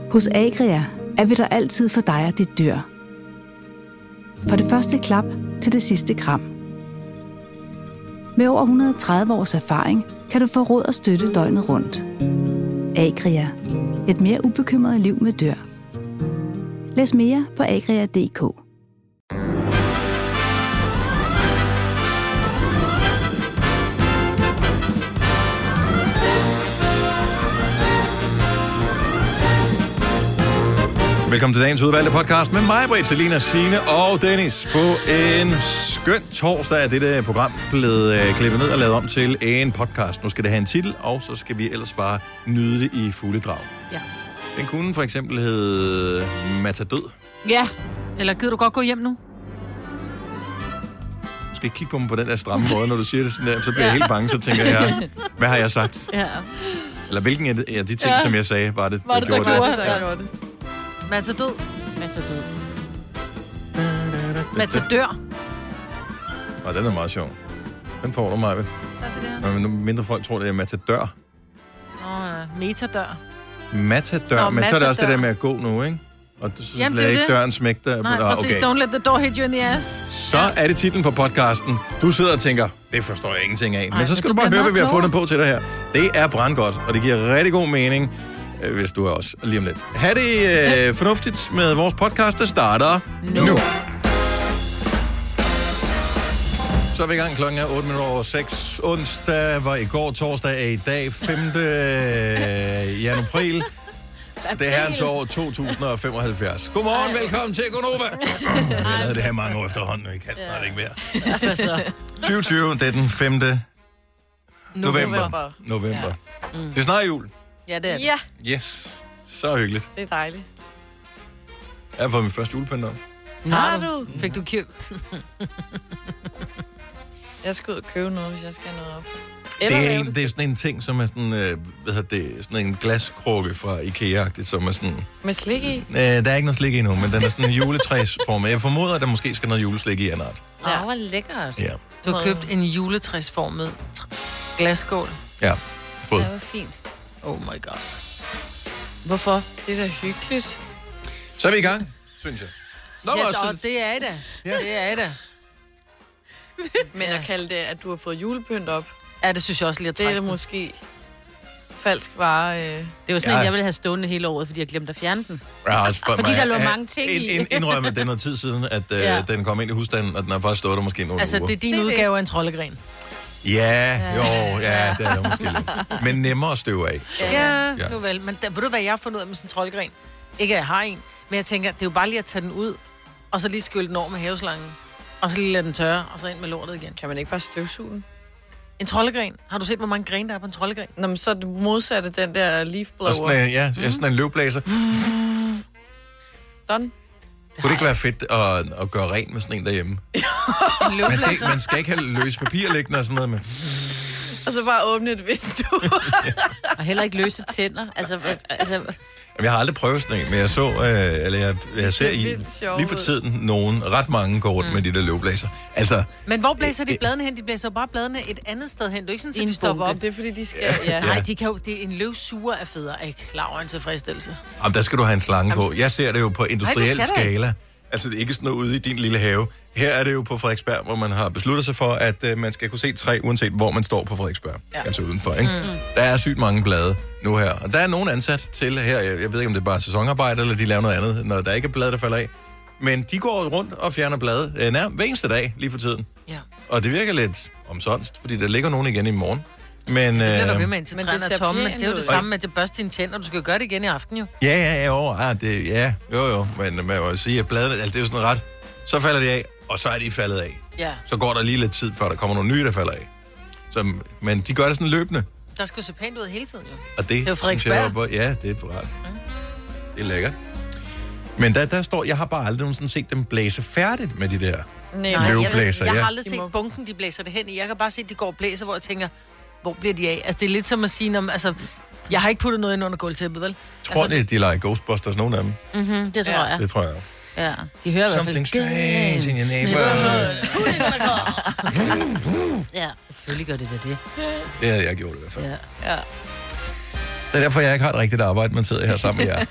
Hos Agria er vi der altid for dig og dit dyr. Fra det første klap til det sidste kram. Med over 130 års erfaring kan du få råd og støtte døgnet rundt. Agria. Et mere ubekymret liv med dyr. Læs mere på agria.dk. Velkommen til dagens udvalgte podcast med mig, Britt, Selina, Signe og Dennis. På en skøn torsdag er dette program blevet klippet ned og lavet om til en podcast. Nu skal det have en titel, og så skal vi ellers bare nyde det i fulde drag. Ja. Den kunne for eksempel hedde Matadød. Ja, eller gider du godt gå hjem nu? Du skal ikke kigge på mig på den der stramme måde, når du siger det sådan der, så bliver jeg helt bange, så tænker jeg, hvad har jeg sagt? Ja. Eller hvilken af de ting, som jeg sagde, var det, der gjorde det? Matadød. Matadød. Matadør. Og den er meget sjov. Den får du mig, vel? Men mindre folk tror, det er matadør. Metadør. Matadør, men så er det også det der med at gå nu, ikke? Og så lader ikke døren smække der. Nej, præcis. Okay. Don't let the door hit you in the ass. Så er det titlen på podcasten. Du sidder og tænker, det forstår jeg ingenting af. Men så skal du bare høre, hvad vi har fundet på til dig her. Det er brandgodt, og det giver rigtig god mening, hvis du er også lige om lidt. Ha' det fornuftigt med vores podcast, der starter nu. Så er vi i gang. Klokken er 8:08. Onsdag var i går, torsdag er i dag, 5. januar. Det er herrens år 2075. Godmorgen, velkommen til Gonova. Jeg har lavet det her mange år efterhånden, og I kan snart ikke mere. 2020, det er den 5. november. Det er snart jul. Ja, det er det. Ja. Yes, så hyggeligt. Det er dejligt. Jeg har fået min første julepynt op. Har du? Fik du købt? Jeg skal ud og købe noget, hvis jeg skal have noget op. Det er sådan en ting, som er sådan, sådan en glaskrukke fra IKEA-agtigt, som er sådan... Med slik i? Der er ikke noget slik i nu, men den er sådan en juletræsform. Jeg formoder, at der måske skal noget juleslik i en art. Ja, hvor lækkert. Ja. Du har købt en juletræsformet glasskål. Ja, fået. Det var fint. Oh my god. Hvorfor? Det er da hyggeligt. Så er vi i gang, synes jeg. Det er det. Ja. Det er det. Men at kalde det, at du har fået julepynt op, Ja, det synes jeg også lige at det trække. er det måske falsk vare. Det var sådan en, jeg ville have stående hele året, fordi jeg glemte at fjerne den. Ja, altså fordi der lå mange ting i. Indrømme, at det er noget tid siden, at den kom ind i husstanden, og den har faktisk stået der måske nogle uger. Altså, det er din udgave af en troldegren. Ja, det er det måske lidt. Men nemmere at støve af. Ja. Nu vel. Men ved du, hvad jeg har fundet ud af med sådan en troldegren? Ikke, at jeg har en, men jeg tænker, det er jo bare lige at tage den ud, og så lige skylde den over med haveslangen, og så lige lade den tørre, og så ind med lortet igen. Kan man ikke bare støvsuge den? En troldegren. Har du set, hvor mange grene der er på en troldegren? Nå, men så er det modsatte, den der leaf blower. Og sådan en løvblæser. Done. Kunne det ikke være fedt at gøre rent med sådan en derhjemme? Man skal ikke have løs papir liggende og sådan noget med. Og så bare åbne et vindue. Og heller ikke løse tænder. Altså... Jeg har aldrig prøvet sådan en, men jeg så, jeg ser lige for tiden nogen, ret mange går rundt med de der løvblæser. Altså, men hvor blæser de bladene hen? De blæser jo bare bladene et andet sted hen. Det er ikke sådan, at de stopper op. Det er fordi, de skal... Ja. Nej, de kan jo, det er en løvsuger af fødder, ikke? Klar over en tilfredsstillelse. Jamen, der skal du have en slange på. Jeg ser det jo på industriel skala. Altså, det er ikke sådan noget ude i din lille have. Her er det jo på Frederiksberg, hvor man har besluttet sig for, at man skal kunne se træ, uanset hvor man står på Frederiksberg. Ja. Altså udenfor, ikke? Der er sygt mange blade nu her. Og der er nogen ansat til her. Jeg ved ikke, om det er bare sæsonarbejde, eller de laver noget andet, når der ikke er blade, der falder af. Men de går rundt og fjerner blade hver eneste dag lige for tiden. Ja. Og det virker lidt omsonst, fordi der ligger nogen igen i morgen. Men, det bliver der ved med, indtil træerne er tomme. Det er jo det samme med det børste dine tænder. Du skal jo gøre det igen i aften, jo. Jo. Men man må jo sige, at bladene, altså, det er jo sådan ret. Så falder de af, og så er de faldet af. Ja. Så går der lige lidt tid, før der kommer nogle nye, der falder af. Men de gør det sådan løbende. Der skal jo se pænt ud hele tiden, jo. Og det er jo Frederiksberg. Ja, det er ret. Det er lækkert. Men der står, jeg har bare aldrig nogensinde set dem blæse færdigt med de der løvblæser. Jeg har aldrig set bunken, de blæser det hen i. Jeg kan bare se, at de går og blæser, hvor jeg tænker, hvor bliver de af? Altså, det er lidt som at sige, altså, jeg har ikke puttet noget ind under gulvtæppet, vel? Tror altså, de leger Ghostbusters, nogle af dem? Det tror jeg. Det tror jeg. Ja, de hører i hvert fald. Something strange in your neighborhood. Ja, selvfølgelig gør det da det. Det havde jeg gjort i hvert fald. Ja. Det er derfor, jeg ikke har et rigtigt arbejde, man sidder her sammen med jer.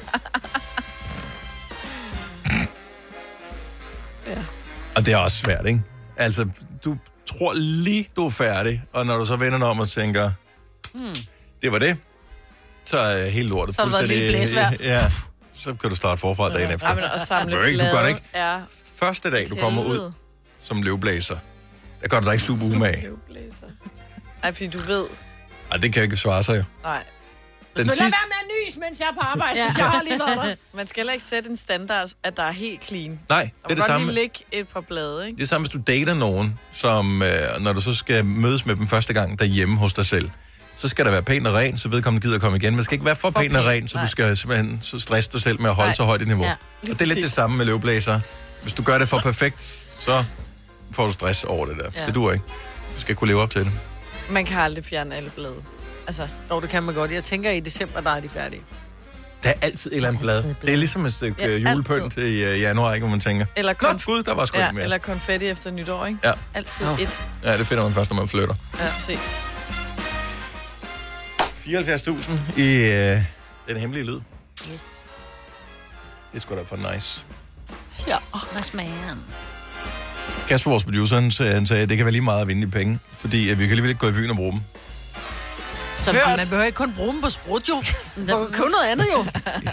Ja. Og det er også svært, ikke? Altså, du tror lige, du er færdig, og når du så vender dig om og tænker, det var det, så er helt lortet. Så har det været et lille blæsvejr. Ja, så kan du starte forfra dagen efter. Ja, men også samle Du gør det ikke. Ja. Første dag, du kommer ud som løvblæser, der gør du dig ikke super umage. Nej, fordi du ved. Ej, det kan ikke svare sig jo. Nej. Lad være med at nys, mens jeg er på arbejde. Ja. Jeg har lige været der. Man skal heller ikke sætte en standard, at der er helt clean. Nej, det er det samme. Og godt lige lægge et par blade, ikke? Det er samme, hvis du dater nogen, som når du så skal mødes med dem første gang derhjemme hos dig selv, så skal der være pænt og rent, så vedkommende gider komme igen. Man skal ikke være for pænt og rent, så du skal simpelthen så stresse dig selv med at holde så højt et niveau. Ja, og det er lidt det samme med løvblæser. Hvis du gør det for perfekt, så får du stress over det der. Ja. Det duer ikke. Du skal kunne leve op til det. Man kan aldrig fjerne alle blade. Altså, det kan man godt. Jeg tænker, i december, der er de færdige. Der er altid et eller andet blad. Det er ligesom et stykke julepynt i januar, ikke, hvor man tænker, eller gud, der var sgu ikke mere. Eller konfetti efter nytår, ikke? Ja. Altid et. Ja, det finder man først, når man flytter. Ja, præcis. 74.000 i den hemmelige lyd. Yes. Det er sgu da for nice. Ja. Hvad smager han? Kasper, vores producer, han sagde, at det kan være lige meget at vinde i penge, fordi vi kan alligevel ikke gå i byen og bruge dem. Så man behøver ikke kun bruge dem på sprut, jo. Man kan købe noget andet, jo.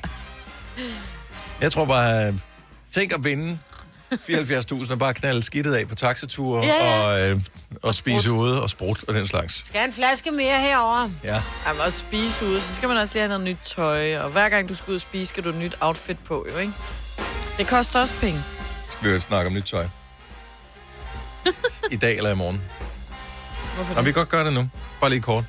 Jeg tror bare, tænk at vinde 74.000 og bare knalde skidtet af på taxature og spise ude og sprut og den slags. Skal en flaske mere herover? Ja. Jamen også spise ude, så skal man også lige have noget nyt tøj, og hver gang du skal ud og spise, skal du have et nyt outfit på, jo, ikke? Det koster også penge. Skal vi jo snakke om nyt tøj? I dag eller i morgen? Hvorfor det? Vi kan godt gøre det nu. Bare lige kort.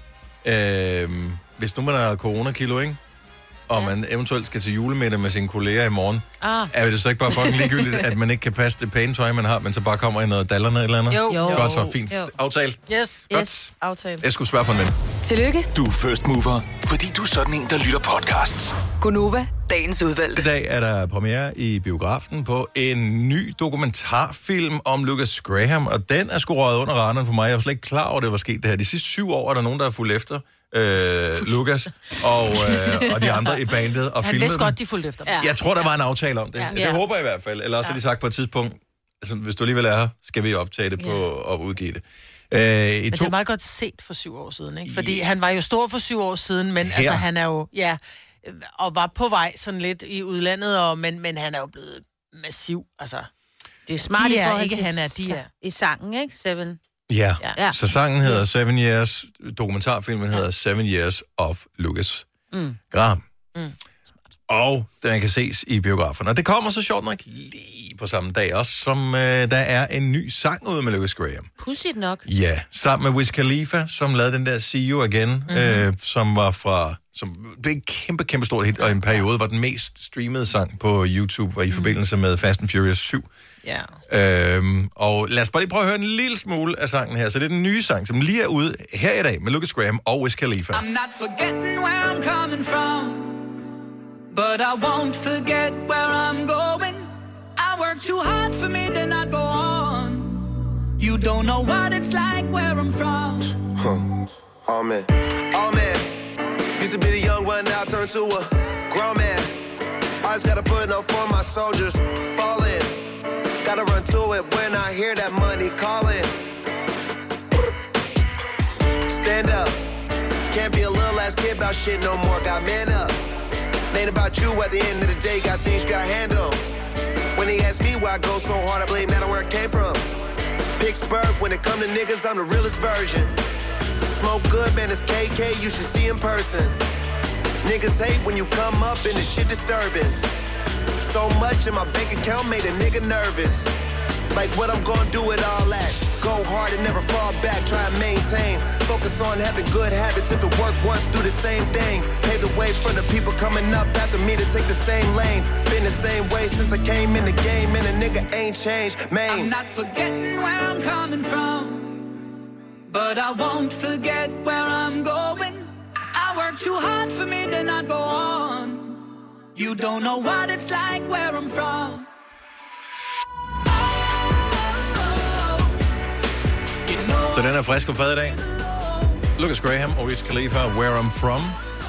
Hvis nu man har coronakilo, ikke? Og man eventuelt skal til julemiddag med sine kolleger i morgen, er det så ikke bare fucking ligegyldigt, at man ikke kan passe det pæne tøj, man har, men så bare kommer i noget dallerne eller andet? Jo. Godt så, fint. Jo. Aftalt? Yes. Yes, aftalt. Jeg skulle spørge for en ven. Tillykke. Du er first mover, fordi du er sådan en, der lytter podcasts. Gunova, dagens udvalgte. I dag er der premiere i biografen på en ny dokumentarfilm om Lucas Graham, og den er sgu røget under radaren for mig. Jeg var slet ikke klar over, det var sket det her. De sidste 7 år er der nogen, der er fulgt efter Lucas og de andre i bandet og filmet dem. Han vidste godt, de fulgte efter dem. Jeg tror, der var en aftale om det. Ja. Det håber jeg i hvert fald. Eller også har de sagt på et tidspunkt, altså, hvis du alligevel er her, skal vi optage det på og udgive det. Men det er meget godt set for 7 år siden, ikke? Fordi han var jo stor for 7 år siden, men altså, han er jo, og var på vej sådan lidt i udlandet, men han er jo blevet massiv, altså. Det er smart, han er i sangen, ikke? Seven. Ja, så sangen hedder 7 Years, dokumentarfilmen hedder 7 Years of Lucas Graham. Og den kan ses i biograferne. Og det kommer så sjovt nok lige på samme dag også, som der er en ny sang ude med Lucas Graham. Pudsigt nok. Ja, sammen med Wiz Khalifa, som lavede den der See You Again, som var som blev et kæmpe stort hit, og i en periode var den mest streamede sang på YouTube, var i forbindelse med Fast and Furious 7. Ja. Og lad os bare lige prøve at høre en lille smule af sangen her. Så det er den nye sang, som lige er ude her i dag med Lucas Graham og Wiz Khalifa. I'm not forgetting where I'm coming from, but I won't forget where I'm going. I work too hard for me to not go on. You don't know what it's like where I'm from. Oh man, used to be the young one, now turned to a grown man. Always gotta put up for my soldiers, fall in. Gotta run to it when I hear that money calling. Stand up, can't be a little ass kid about shit no more, got man up. Ain't about you at the end of the day, got things you gotta handle. When they ask me why I go so hard, I blame that on where I came from. Pittsburgh, when it come to niggas, I'm the realest version. Smoke good, man, it's KK, you should see in person. Niggas hate when you come up and the shit disturbing. So much in my bank account made a nigga nervous. Like what I'm gonna do with all that. Go hard and never fall back, try and maintain. Focus on having good habits, if it worked once, do the same thing. Pave the way for the people coming up after me to take the same lane. Been the same way since I came in the game, and a nigga ain't changed, man. I'm not forgetting where I'm coming from, but I won't forget where I'm going. I work too hard for me to not go on. You don't know what it's like where I'm from. Så den er frisk og fad i dag. Lucas Graham og Wiz Khalifa, Where I'm From.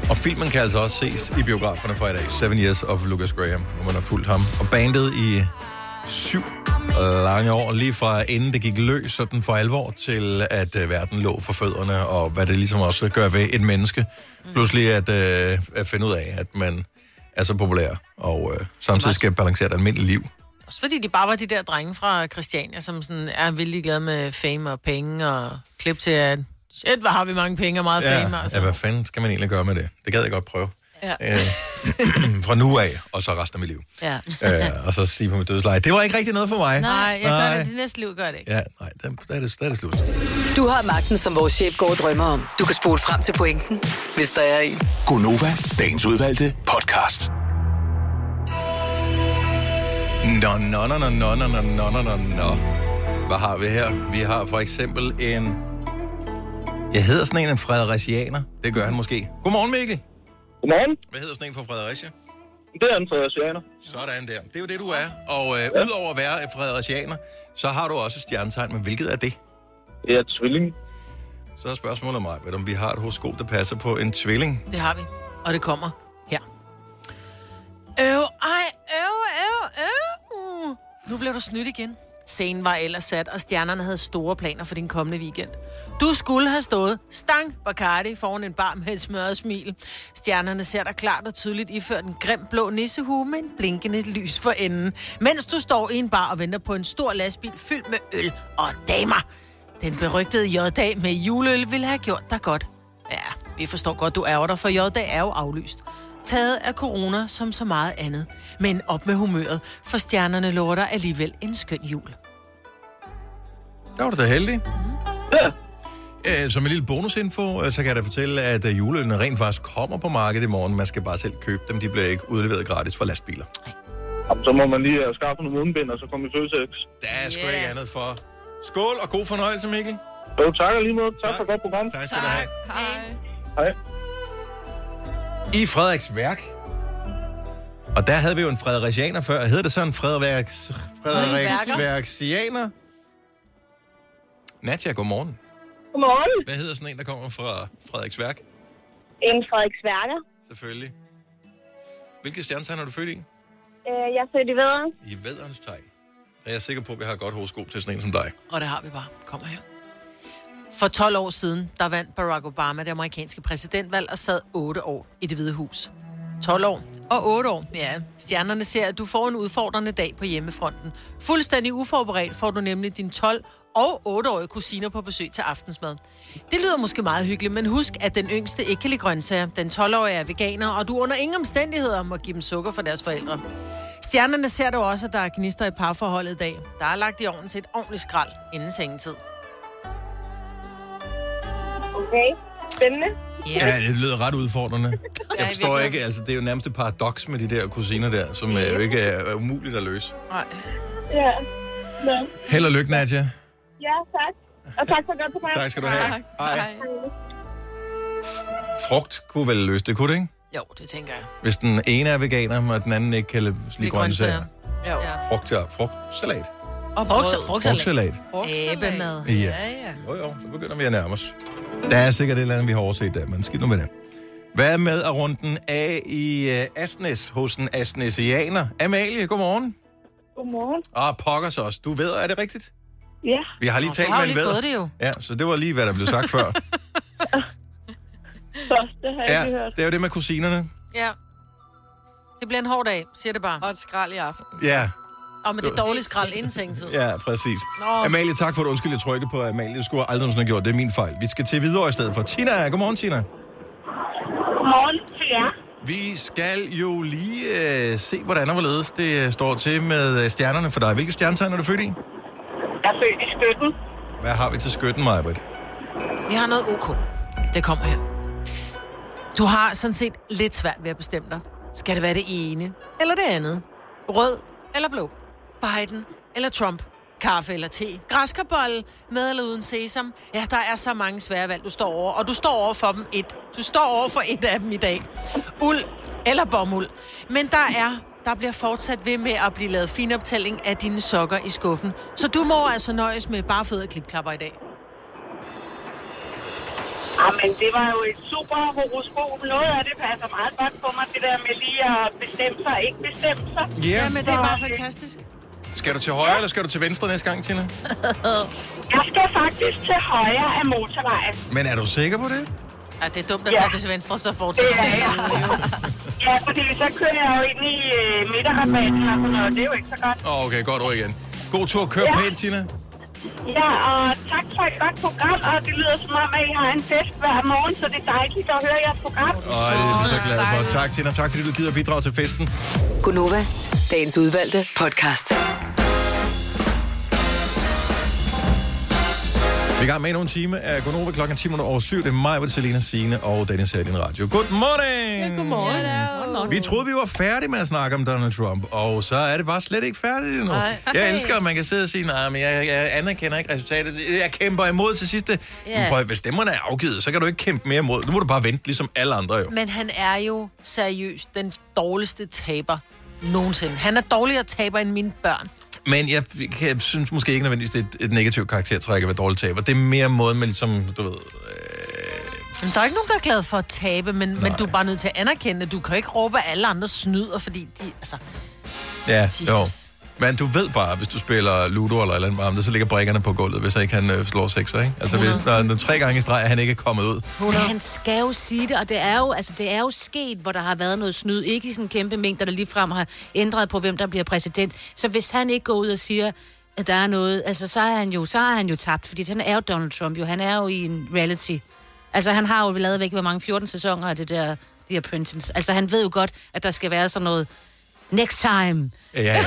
Og filmen kan altså også ses i biograferne fra i dag. 7 Years of Lucas Graham, hvor man har fulgt ham. Og bandet i 7 lange år, lige fra inden det gik løs sådan for alvor, til at verden lå for fødderne, og hvad det ligesom også gør ved et menneske. Pludselig at finde ud af, at man er så populær, og samtidig skal balancere et almindeligt liv. Også fordi de bare var de der drenge fra Christiania, som sådan er vildt glade med fame og penge, og klip til, at shit, hvor har vi mange penge og meget fame. Ja, hvad fanden skal man egentlig gøre med det? Det gad jeg godt prøve. Ja. Fra nu af, og så resten af mit liv. Ja. Og så sige på mit dødsleje, det var ikke rigtig noget for mig. Nej, jeg gør det næste liv, gør det ikke. Ja, nej, der er det slut. Du har magten, som vores chef går og drømmer om. Du kan spole frem til pointen, hvis der er en. Gonova, dagens udvalgte podcast. Nå. Hvad har vi her? Vi har for eksempel en... Jeg hedder sådan en Fredericianer. Det gør han måske. Godmorgen, Mikkel. Godmorgen. Hvad hedder sådan en fra Fredericia? Det er en Fredericianer. Sådan der. Det er jo det, du er. Og udover at være Fredericianer, så har du også stjernetegn. Men hvilket er det? Det er tvilling. Så er spørgsmålet mig, om vi har et horoskop, der passer på en tvilling. Det har vi. Og det kommer her. Nu bliver du snydt igen. Scenen var ellers sat, og stjernerne havde store planer for din kommende weekend. Du skulle have stået stang Bacardi foran en bar med et smørret smil. Stjernerne ser dig klart og tydeligt iført en grim blå nissehue med en blinkende lys for enden, mens du står i en bar og venter på en stor lastbil fyldt med øl og damer. Den berygtede J-dag med juleøl ville have gjort dig godt. Ja, vi forstår godt, du ærger dig, for J-dag er jo aflyst. Taget af corona som så meget andet. Men op med humøret, for stjernerne lover dig alligevel en skøn jul. Der var du da heldig. Ja. Som en lille bonusinfo, så kan jeg da fortælle, at juleølene rent faktisk kommer på markedet i morgen. Man skal bare selv købe dem. De bliver ikke udleveret gratis fra lastbiler. Så må man lige skaffe nogle mundbind, og så komme i følelsex. Der er sgu ikke andet for. Skål og god fornøjelse, Mikkel. Jo, tak lige måde. Tak for godt program. Tak skal du have. Hej. I Frederiksværk. Og der havde vi jo en frederiциaner før. Hedder det sådan Frederiksværksianer? Nadja, godmorgen. Godmorgen. Hvad hedder sådan en, der kommer fra Frederiksværk? En Frederiksværker. Selvfølgelig. Hvilket stjernetegn er du født i? Jeg er født i vædderen. I vædderens tegn. Der er jeg sikker på, at vi har et godt horoskop til sådan en som dig. Og det har vi bare. Kommer her. For 12 år siden, der vandt Barack Obama det amerikanske præsidentvalg og sad 8 år i Det Hvide Hus. 12 år og 8 år, ja. Stjernerne ser, at du får en udfordrende dag på hjemmefronten. Fuldstændig uforberedt får du nemlig din 12- og 8-årige kusiner på besøg til aftensmad. Det lyder måske meget hyggeligt, men husk, at den yngste ikke kan lide grøntsager. Den 12-årige er veganer, og du under ingen omstændigheder må give dem sukker for deres forældre. Stjernerne ser du også, at der er gnister i parforholdet i dag. Der er lagt i ovnen til et ordentligt skrald inden sengetid. Okay, spændende. Ja, det lyder ret udfordrende. Jeg forstår ikke, altså det er jo nærmest et paradoks med de der kusiner der, som jo ikke er umuligt at løse. Nej. Ja. Held og lykke, Nadja. Ja, tak. Og tak for godt program. Tak skal du have. Hej. Frugt kunne vel løse det, kunne det ikke? Jo, det tænker jeg. Hvis den ene er veganer, og den anden ikke kan lide grøntsager. Ja. Frugtsalat. Og frugtsalat. Æbemad. Ja. Jo, så begynder vi at nærme os. Der er sikkert et eller andet, vi har overset der, men skidt nu med det. Hvad med at runde den af i Asnes hos en asnesianer? Amalie, godmorgen. Godmorgen. Pokkers også. Du ved, er det rigtigt? Ja. Vi har lige talt med en ved. Det jo. Ja, så det var lige, hvad der blev sagt før. Så, det har jeg ikke hørt. Det er jo det med kusinerne. Ja. Det bliver en hård dag, siger det bare. Og et skrald i aften. Ja. Og med det dårlige skrald inden sengetid. Ja, præcis. Amalie, tak for at undskyld, jeg trykke på Amalie. Jeg skulle aldrig have gjort. Det er min fejl. Vi skal til videre i stedet for. Tina, godmorgen, Tina. Godmorgen til jer. Vi skal jo lige se, hvordan og hvorledes det står til med stjernerne for dig. Hvilke stjernetegn er du født i? Jeg er født i Skytten. Hvad har vi til Skytten, Majbrit? Vi har noget OK. Det kommer her. Du har sådan set lidt svært ved at bestemme dig. Skal det være det ene eller det andet? Rød eller blå? Biden eller Trump? Kaffe eller te? Græskarbolle med eller uden sesam? Ja, der er så mange svære valg, du står over. Og du står over for dem Du står over for et af dem i dag. Uld eller bomuld. Men der bliver fortsat ved med at blive lavet finoptælling af dine sokker i skuffen. Så du må altså nøjes med bare fødder og klipklapper i dag. Men det var jo et super horoskop. Noget af det passer meget godt på mig, det der med lige at bestemme sig og ikke bestemme sig. Yeah. Ja, men det er bare fantastisk. Skal du til højre, eller skal du til venstre næste gang, Tina? Jeg skal faktisk til højre af motorvejen. Men er du sikker på det? Ja, det er dumt at tage til venstre, så fortsætter det. Ja, fordi så kører jeg jo ind i midterrabatten og sådan noget. Det er jo ikke så godt. Okay, godt ord igen. God tur. Kør pænt, Tina. Ja, og tak for et godt program, og det lyder som om, at I har en fest hver morgen, så det er dejligt at høre jeres program. Det er vi så glade for. Tak, Tina. Tak, fordi du gider bidrage til festen. Gonova, dagens udvalgte podcast. Vi er i gang med endnu en time af Gonova klokken 7:10. Det er mig, hvor Selina, Signe og Dennis her i din radio. Good morning! Ja, godmorgen. Vi troede, vi var færdige med at snakke om Donald Trump, og så er det bare slet ikke færdigt endnu. Jeg elsker, at man kan sidde og sige, nej, men jeg anerkender ikke resultatet. Jeg kæmper imod til sidste. Yeah. Prøv, hvis stemmerne er afgivet, så kan du ikke kæmpe mere imod. Nu må du bare vente, ligesom alle andre jo. Men han er jo seriøst den dårligste taber nogensinde. Han er dårligere taber end mine børn. Men jeg synes måske ikke nødvendigvis, det er et negativt karaktertræk at være dårlig taber. Det er mere måden med ligesom, du ved... Men der er ikke nogen, der er glad for at tabe, men du er bare nødt til at anerkende, at du kan ikke råbe, at alle andre snyder, fordi de... Altså, ja, Jesus. jo. Men du ved bare, hvis du spiller Ludo eller andet andet, så ligger brækkerne på gulvet, hvis ikke han slår sekser, ikke? Altså, hvis når 3 gange i streg, han ikke er kommet ud. Men han skal jo sige det, og det er jo sket, hvor der har været noget snyd. Ikke i sådan en kæmpe mængde, der ligefrem har ændret på, hvem der bliver præsident. Så hvis han ikke går ud og siger, at der er noget, altså, så er han jo tabt, fordi han er jo Donald Trump, jo. Han er jo i en reality. Altså, han har jo lavet væk, hvor mange 14 sæsoner af det der The Apprentice. Altså, han ved jo godt, at der skal være sådan noget next time. Ja.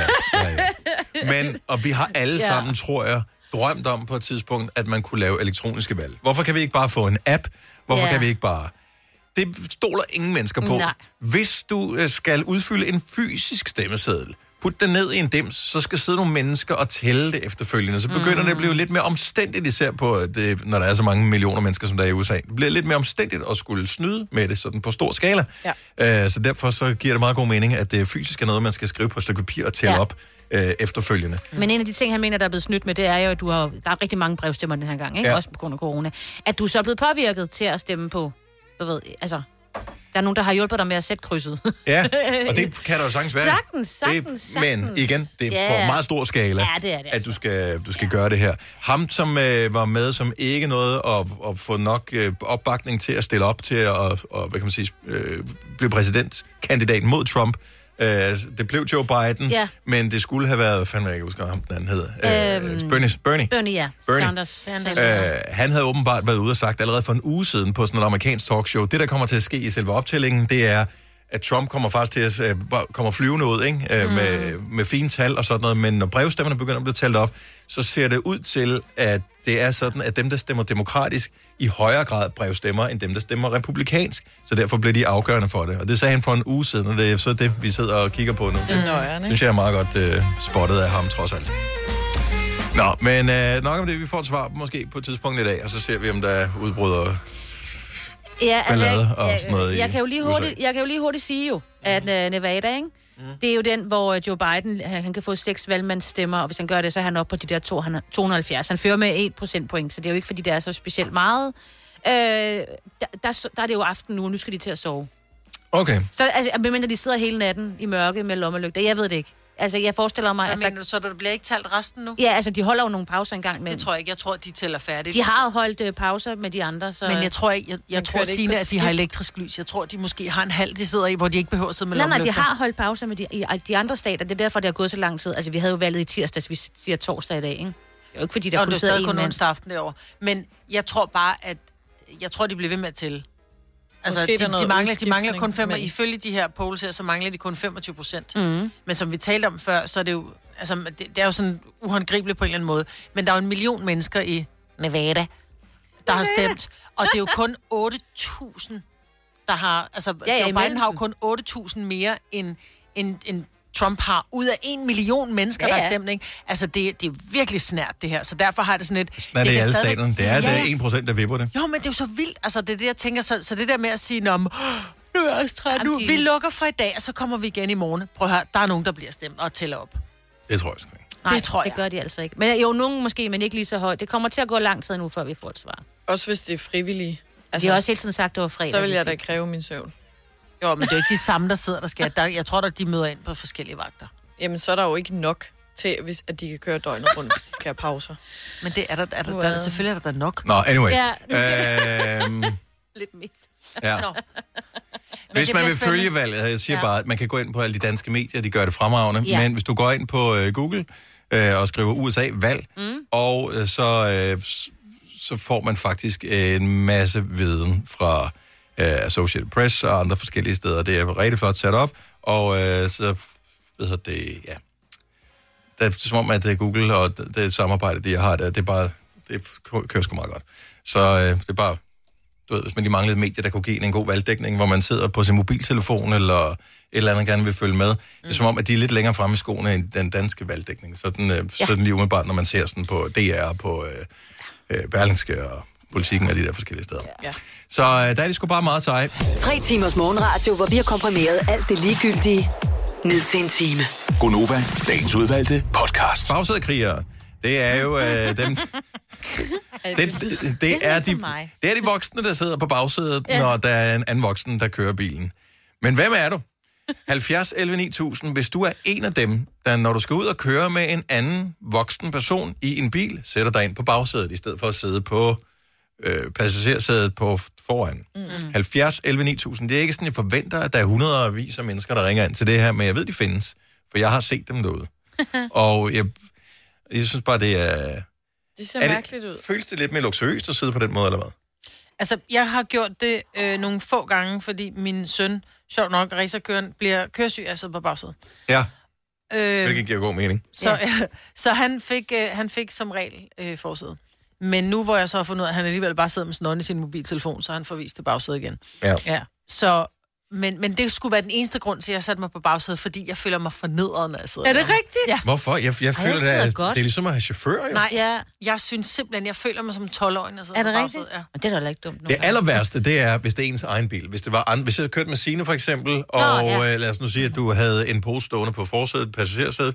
Men, og vi har alle sammen, tror jeg, drømt om på et tidspunkt, at man kunne lave elektroniske valg. Hvorfor kan vi ikke bare få en app? Hvorfor kan vi ikke bare... Det stoler ingen mennesker på. Nej. Hvis du skal udfylde en fysisk stemmeseddel, put den ned i en dims, så skal sidde nogle mennesker og tælle det efterfølgende. Så begynder det at blive lidt mere omstændigt, især på det, når der er så mange millioner mennesker, som der er i USA. Det bliver lidt mere omstændigt at skulle snyde med det sådan på stor skala. Ja. Så derfor så giver det meget god mening, at det fysisk er noget, man skal skrive på et stykke papir og tælle op efterfølgende. Men en af de ting, han mener, der er blevet snydt med, det er jo, at der er rigtig mange brevstemmer den her gang, ikke? Også på grund af corona. At du så er blevet påvirket til at stemme på, du ved, altså... Der er nogen, der har hjulpet dig med at sætte krydset. Ja, og det kan der jo sagtens være. Sagtens. Men igen, det er på meget stor skala, at du skal gøre det her. Ham, som var med, som ikke nåede at få nok opbakning til at stille op til at hvad kan man sige, blive præsidentkandidat mod Trump. Det blev Joe Biden, men det skulle have været, hvad fanden jeg ikke husker ham, den anden hed. Bernie. Bernie. Sanders. Han havde åbenbart været ude og sagt allerede for en uge siden på sådan et amerikansk talkshow, det der kommer til at ske i selve optællingen, det er, at Trump kommer faktisk til at kommer flyvende ud, ikke? Med fine tal og sådan noget, men når brevstemmerne begynder at blive talt op, så ser det ud til, at det er sådan, at dem, der stemmer demokratisk, i højere grad brevstemmer, end dem, der stemmer republikansk. Så derfor bliver de afgørende for det. Og det sagde han for en uge siden, og det er så det, vi sidder og kigger på nu. Det synes jeg er meget godt spottet af ham, trods alt. Nå, men nok om det, vi får et svar måske på et tidspunkt i dag, og så ser vi, om der udbryder ballade og sådan noget. Jeg kan jo lige hurtigt sige jo, at Nevada, ikke? Det er jo den, hvor Joe Biden, han kan få 6 valgmandsstemmer, og hvis han gør det, så er han oppe på de der 270. Han fører med 1 procentpoint, så det er jo ikke, fordi det er så specielt meget. Der er det jo aften nu, og nu skal de til at sove. Okay. Så altså, medmindre de sidder hele natten i mørke med lommelygter, jeg ved det ikke. Altså, jeg forestiller mig... Mener du, så der bliver ikke talt resten nu? Ja, altså, de holder jo nogle pauser engang. Men... Det tror jeg ikke. Jeg tror, de tæller færdigt. De har jo holdt pauser med de andre, så... Men jeg tror ikke... Jeg tror, Signe, at de har elektrisk lys. Jeg tror, de måske har en halv, de sidder i, hvor de ikke behøver at sidde med lommelygter. Nej, de har holdt pauser med de andre stater. Det er derfor, det har gået så lang tid. Altså, vi havde jo valget i tirsdags, vi siger torsdag i dag, ikke? Det er jo ikke, fordi der kun sidder en mand. kun onsdag aften derovre. Men jeg tror bare, at... Jeg tror, de bliver ved med at tælle. Altså, de mangler kun 5, ifølge de her polls her, så mangler de kun 25%. Men som vi talte om før, så er det jo, altså, det er jo sådan uhåndgribeligt på en eller anden måde. Men der er jo 1 million mennesker i Nevada, der har stemt, og det er jo kun 8.000, der har, altså, Joe Biden har jo kun 8.000 mere end Trump har, ud af 1 million mennesker, der har stemt, ikke? Altså, det er virkelig snært, det her. Så derfor har det sådan et... Sådan er det i alle staterne. Det er 1%, der vipper det. Jo, men det er jo så vildt. Altså, det er det, jeg tænker. Så det der med at sige, nu er jeg også træt nu. Vi lukker for i dag, og så kommer vi igen i morgen. Prøv at høre, der er nogen, der bliver stemt og tæller op. Det tror jeg sgu ikke. Nej, det tror jeg. Det gør de altså ikke. Men jo, nogen måske, men ikke lige så højt. Det kommer til at gå lang tid nu, før vi får et svar. Også hvis det er frivillige De har også hele tiden sagt, at det var fredag. Så vil jeg da kræve min søvn. Jo, men det er jo ikke de samme, der sidder der skal. Jeg tror, at de møder ind på forskellige vagter. Jamen, så er der jo ikke nok til, at de kan køre døgnet rundt, hvis de skal have pauser. Men det er der selvfølgelig er der nok. Nå, anyway. Ja, lidt mit. Ja. Hvis man vil følge valget, jeg siger bare, at man kan gå ind på alle de danske medier, de gør det fremragende, men hvis du går ind på Google og skriver USA-valg, og så får man faktisk en masse viden fra Associated Press og andre forskellige steder. Det er rigtig flot sat op, og så det er som om, at Google og det samarbejde, de har der, det kører sgu meget godt. Så det er bare, du ved, hvis man lige manglede medier, der kunne give en god valgdækning, hvor man sidder på sin mobiltelefon, eller et eller andet gerne vil følge med. Det er som om, at de er lidt længere fremme i skoene end den danske valgdækning. Sådan lige umiddelbart, når man ser sådan på DR, på Berlingske og Politikken og de der forskellige steder. Ja. Så der er de sgu bare meget seje. 3 timers morgenradio, hvor vi har komprimeret alt det ligegyldige ned til en time. Gonova, dagens udvalgte podcast. Bagsædekrigere, det er jo dem... Det er de voksne, der sidder på bagsædet, når der er en anden voksen, der kører bilen. Men hvem er du? 70 11 9000. Hvis du er en af dem, der når du skal ud og køre med en anden voksen person i en bil, sætter dig ind på bagsædet, i stedet for at sidde på passagersædet på foran. 70 11 9000. Det er ikke sådan, jeg forventer, at der er hundredvis af mennesker, der ringer ind til det her, men jeg ved, de findes, for jeg har set dem derude. Og jeg synes bare, det er... Det ser mærkeligt ud. Føles det lidt mere luksuriøst at sidde på den måde, eller hvad? Altså, jeg har gjort det nogle få gange, fordi min søn, sjovt nok, racerkøren, bliver køresyg af at sidde på bagsædet. Ja, hvilket giver god mening. Så han fik som regel forsædet. Men nu, hvor jeg så har fundet ud af, at han alligevel bare sidder med snot i sin mobiltelefon, så har han forvist til bagsædet igen. Ja. Så... Men det skulle være den eneste grund til, at jeg satte mig på bagsædet, fordi jeg føler mig fornedret, når jeg sidder. Er det rigtigt? Ja. Hvorfor? Jeg føler, det er ligesom at have chauffør, jo. Nej, jeg synes simpelthen, jeg føler mig som 12-årig, når jeg sidder på bagsædet. Ja. Og det er da ikke dumt. Det aller værste, det er, hvis det er ens egen bil. Hvis jeg kørte med Signe, for eksempel, og lad os nu sige, at du havde en pose stående på forsædet, passagersædet,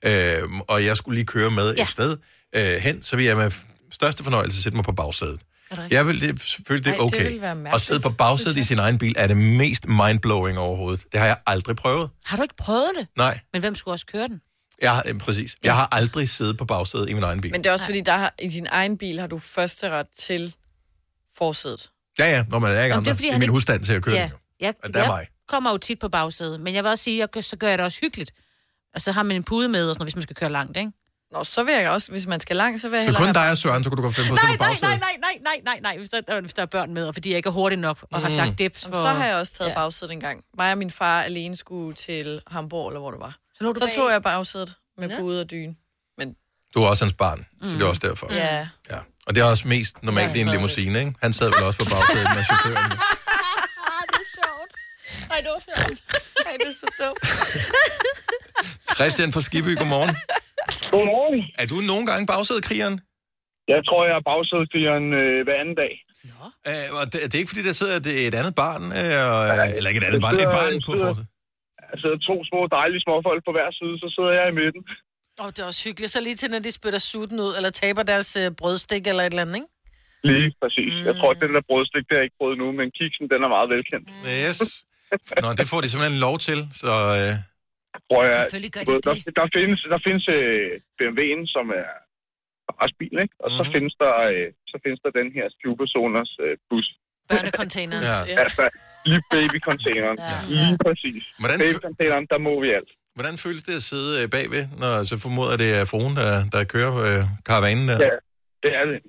og jeg skulle lige køre med et sted hen, så vil jeg med største fornøjelse sætte mig på bagsædet. Jeg vil føle, det er okay. At sidde på bagsædet i sin egen bil er det mest mindblowing overhovedet. Det har jeg aldrig prøvet. Har du ikke prøvet det? Nej. Men hvem skulle også køre den? Præcis. Jeg har aldrig siddet på bagsædet i min egen bil. Men det er også fordi, i din egen bil har du første ret til forsædet. Ja, når man er ikke andre i min husstand til at køre den. Jeg kommer jo tit på bagsædet, men jeg vil også sige, så gør jeg det også hyggeligt. Og så har man en pude med, og sådan, hvis man skal køre langt, ikke? Nå, så vil jeg også, hvis man skal langt, så vil jeg så kun dig og Søren, så kunne du godt finde på at sidde på bagsædet? Nej, hvis der er børn med, og fordi jeg ikke er hurtig nok, og har sagt det for... Så har jeg også taget bagsædet en gang. Mig og min far alene skulle til Hamburg, eller hvor det var. Så tog jeg bagsædet med pude og dyne. Men... Du er også hans barn, så det er også derfor. Ja. Og det er også mest normalt i en limousine, ikke? Han sad vel også på bagsædet med chaufføren. Det er sjovt. Nej, det var sjovt. Nej, det er så dumt. Christian fra Skibby, godmorgen. Godmorgen. Er du nogle gange bagsædekrigeren? Jeg tror, jeg er bagsædekrigeren hver anden dag. Og det er ikke, fordi der sidder et andet barn, eller ikke et andet barn, et barn på forsædet? Der sidder 2 små dejlige småfolk på hver side, så sidder jeg i midten. Det er også hyggeligt. Så lige til, når de spytter sutten ud, eller taber deres brødstik eller et eller andet, ikke? Lige præcis. Jeg tror, at den der brødstik, det er ikke prøvet nu, men kiksen, den er meget velkendt. Yes. Nå, det får de simpelthen lov til, så... Tror jeg, selvfølgelig gør de det. Der findes BMW'en, som er bil, ikke? Og så findes der den her Supersoners bus. Børnecontainers. Altså, lige babycontaineren. Lige præcis. Babycontaineren, der må vi alt. Hvordan føles det at sidde bagved, når så formoder det er fruen, der kører karavanen der? Ja, det er det.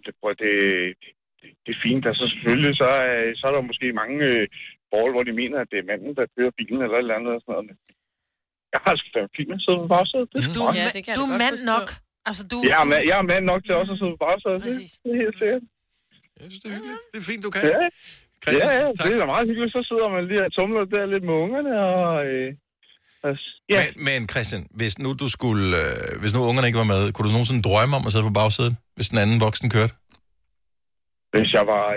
Det er fint. Altså selvfølgelig, så er der måske mange forhold, hvor de mener, at det er manden, der kører bilen eller et eller andet og sådan noget. Jeg har sgu da fint at sidde på bagsædet. Du er mand nok. Altså, jeg er mand nok til også at sidde på bagsædet. Præcis. Det er helt sikkert. Jeg synes, det er hyggeligt. Det er fint, du kan. Ja, Christian, det er da meget hyggeligt. Så sidder man lige og tumler der lidt med ungerne. Men Christian, hvis nu ungerne ikke var med, kunne du nogensinde drømme om at sidde på bagsædet, hvis den anden voksen kørte? Hvis jeg var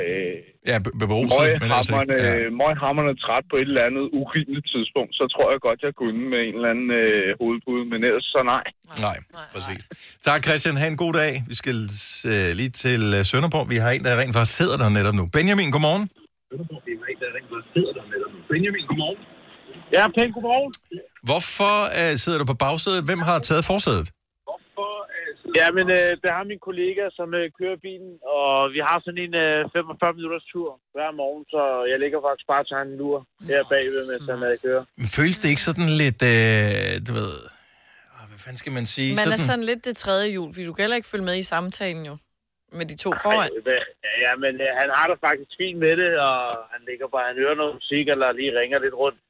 møghamrende træt på et eller andet urimeligt tidspunkt, så tror jeg godt, jeg kunne med en eller anden hovedpude, men ellers så nej. Nej, præcis. Tak Christian, ha' en god dag. Vi skal lige til Sønderborg. Vi har en, der rent faktisk sidder der netop nu. Benjamin, godmorgen. Benjamin, godmorgen. Ja, pænt godmorgen. Hvorfor sidder du på bagsædet? Hvem har taget forsædet? Jamen, det har min kollega, som kører bilen, og vi har sådan en 45 minutters tur hver morgen, så jeg ligger faktisk bare og tager en lur her bagved, mens han kører. Føles det ikke sådan lidt, du ved... Hvad fanden skal man sige? Man er sådan lidt det tredje hjul, fordi du kan heller ikke følge med i samtalen jo, med de to foran. Ja, men han har det faktisk fint med det, og han ligger bare, han hører noget musik, eller lige ringer lidt rundt.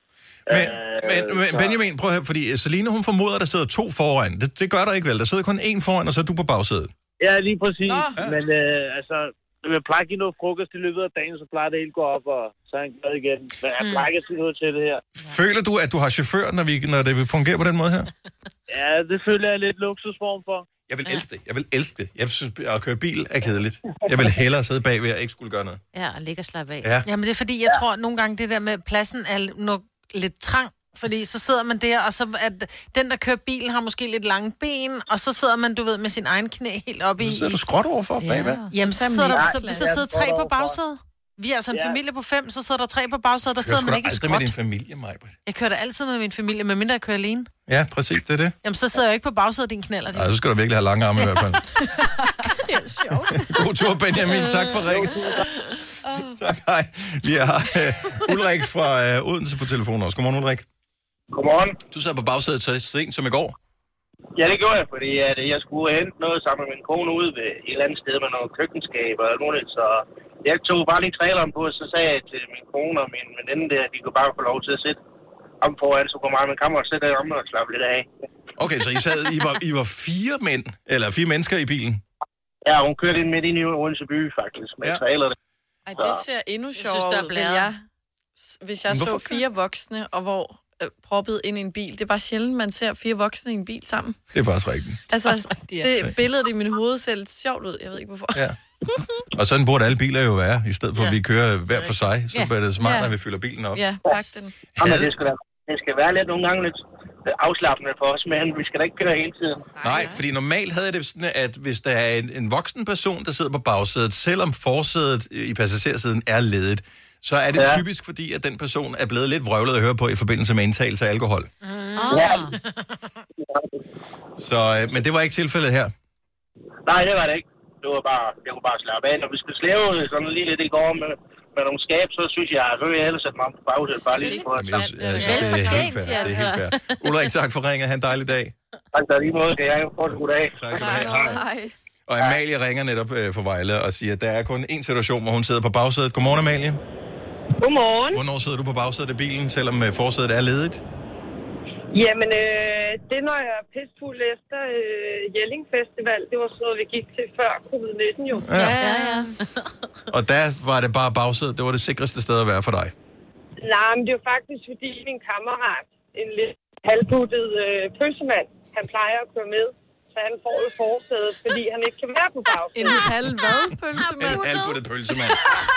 Men Benjamin, prøv at høre, fordi Celine, hun formoder, der sidder to foran. Det gør der ikke vel. Der sidder kun én foran, og så er du på bagsædet. Ja, lige præcis. Ja. Men altså, jeg plejer at give noget frokost i løbet af dagen, så plejer det helt gå op, og så er han glad igen. Men jeg plejer ikke at sige noget til det her. Føler du, at du har chauffør, når det fungerer på den måde her? Ja, det føler jeg lidt luksusform for. Jeg vil elske det. Jeg vil elske det. Jeg synes, at køre bil er kedeligt. Jeg vil hellere sidde bagved og ikke skulle gøre noget. Ja, og ligge og slappe af. Ja. Jamen, det er fordi, jeg tror nogle gange, det der med pladsen er lidt trang. Fordi så sidder man der, og så at den, der kører bilen, har måske lidt lange ben, og så sidder man, du ved, med sin egen knæ helt oppe i... Så sidder du skråt overfor bagved. Jamen, så sidder 3 på bagsædet. Vi er altså en familie på 5, så sidder der 3 på bagsædet, der sidder man ikke i skråt. Med din familie, Majbrit. Jeg kører da altid med min familie, medmindre jeg kører alene. Ja, præcis, det er det. Jamen, så sidder jeg ikke på bagsædet, din knæller. Nej, så skal du virkelig have lange arme i hvert fald. Det er sjovt. God tur, Benjamin. Tak for ringen. Tak, hej. Vi har Ulrik fra Odense på telefonen også. Godmorgen, Ulrik. Godmorgen. Du sad på bagsædet så sent som i går. Ja, det gjorde jeg, fordi jeg skulle hente noget sammen med min kone ude ved et eller andet sted med noget køkkenskab og noget, så jeg tog bare lige traileren på, og så sagde jeg til min kone og min veninde der, at de kunne bare få lov til at sætte om foran, så kunne mig og min kammerat sætte om og slappe lidt af. Okay, så I var 4 mænd, eller 4 mennesker i bilen? Ja, hun kørte ind midt ind i Odense by, faktisk, med trailerne. Ej, det ser endnu sjovere ud, hvis jeg så 4 voksne, og hvor proppet ind i en bil. Det er bare sjældent, man ser 4 voksne i en bil sammen. Det er faktisk rigtigt. Altså, det billedet i min hoved ser lidt sjovt ud. Jeg ved ikke, hvorfor. Ja. Og sådan burde alle biler jo være, i stedet for at vi kører hver for sig. Så bliver det smart, når vi fylder bilen op. Ja, pak den. Jamen, det skal være lidt nogle gange lidt afslappende for os, men vi skal da ikke køre hele tiden. Nej, fordi normalt havde det sådan, at hvis der er en voksen person, der sidder på bagsædet, selvom forsædet i passagersiden er ledigt, så er det typisk, fordi at den person er blevet lidt vrøvlet at høre på i forbindelse med indtagelse af alkohol. Ja. Så, men det var ikke tilfældet her? Nej, det var det ikke. Jeg kunne bare slappe af. Når vi skulle slæve sådan lige lidt i går med nogle skab, så synes jeg, at jeg ellers sætte mig på bagsædet bare lige for at tage. Det er helt fair. Ulrik, tak for ringet. Ha' en dejlig dag. Tak, der lige måde. Kan jeg jo få en god dag. Tak skal du have. Hej. Og Amalie ringer netop fra Vejle og siger, at der er kun én situation, hvor hun sidder på bagsædet. Godmorgen, Amalie. Godmorgen. Hvornår sidder du på bagsædet af bilen, selvom forsædet er ledigt? Jamen, det når jeg er pissfuld efter Jelling Festival. Det var sådan noget, vi gik til før covid-19 jo. Ja. Og der var det bare bagsædet. Det var det sikreste sted at være for dig. Nej, men det var faktisk fordi min kammerat, en lidt halvbuttet pølsemand, han plejer at køre med. Så han får jo forsædet, fordi han ikke kan være på bagsædet. En halv hvad pølsemand? En halvbuttet pølsemand.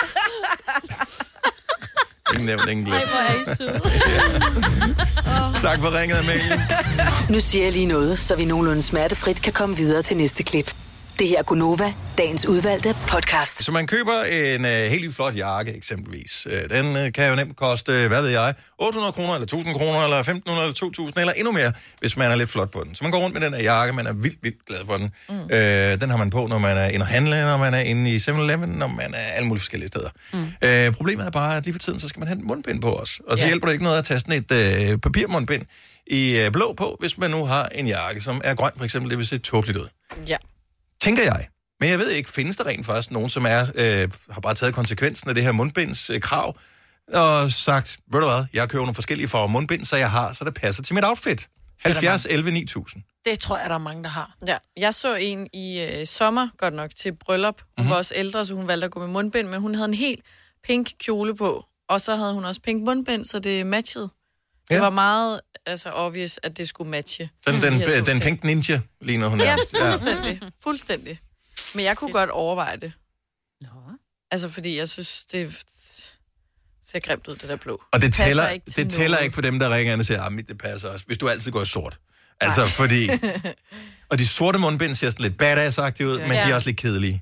Ingen nævnt, ingen glemt. Ej, hvor er I søde. Tak for ringet, Amalie. Nu siger jeg lige noget, så vi nogenlunde smertefrit kan komme videre til næste klip. Det her er Gunova, dagens udvalgte podcast. Så man køber en helt vildt flot jakke, eksempelvis. Den kan jo nemt koste, hvad ved jeg, 800 kroner, eller 1000 kroner, eller 1500, eller 2000, eller endnu mere, hvis man er lidt flot på den. Så man går rundt med den her jakke, man er vildt, vildt glad for den. Den har man på, når man er inde og handle, når man er inde i 7-Eleven, når man er alle mulige forskellige steder. Problemet er bare, at lige for tiden, så skal man have en mundbind på os. Og så hjælper det ikke noget at tage sådan et papirmundbind i blå på, hvis man nu har en jakke, som er grøn, for eksempel. Det vil se tåbeligt ud. Ja. Tænker jeg. Men jeg ved ikke, findes der rent faktisk nogen, som har bare taget konsekvensen af det her mundbindskrav og sagt, ved du hvad, jeg køber nogle forskellige farver mundbind, så det passer til mit outfit. 70, 11, 9000. Det tror jeg, der er mange, der har. Ja, jeg så en i sommer, godt nok, til bryllup. Hun var også ældre, så hun valgte at gå med mundbind, men hun havde en helt pink kjole på, og så havde hun også pink mundbind, så det matchede. Det var meget obvious, at det skulle matche. Den pink ninja ligner hun nærmest. Ja, fuldstændig. Men jeg kunne godt overveje det. Nå. Altså, fordi jeg synes, det ser grimt ud, det der blå. Og det tæller ikke for dem, der ringer og siger, at det passer også, hvis du altid går i sort. Altså, fordi... Og de sorte mundbind ser sådan lidt badass-agtige ud, men de er også lidt kedelige.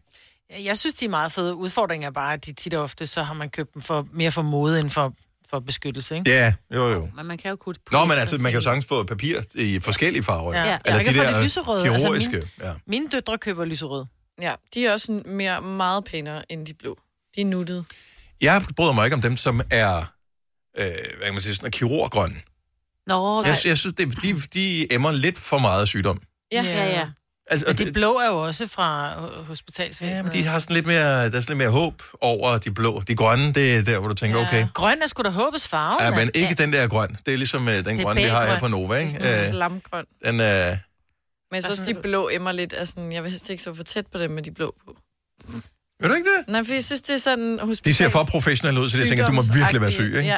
Jeg synes, de er meget fede. Udfordringen er bare, at de tit og ofte, så har man købt dem mere for mode end for beskyttelse, ikke? Ja, jo. Men man kan jo kunne... Nå, men altså, man kan jo sagtens få papir i forskellige farver. Ja, eller man kan de få der det lyserøde. kirurgiske. Altså, mine døtre køber lyserøde. Ja, de er også meget pænere end de blå. De er nuttede. Jeg bryder mig ikke om dem, som er, hvad kan man sige, sådan kirurggrønne. Nå, jeg synes, de emmer lidt for meget sygdom. Ja. Altså, men de blå er jo også fra hospitalsvæsenet. Ja, men de har sådan lidt mere, der er sådan lidt mere håb over de blå. De grønne, det er der, hvor du tænker, okay. Grøn er sgu da håbets farve. Ja, men ikke den der grøn. Det er ligesom den grønne, vi har her på Nova, ikke? Slamgrøn. Den men jeg synes, de blå emmer lidt er sådan, jeg vil helst ikke så for tæt på dem med de blå på. Vil du ikke det? Nej, for jeg synes, det er sådan... De ser for professionelle ud, så jeg tænker, du må virkelig være syg, ikke? Ja.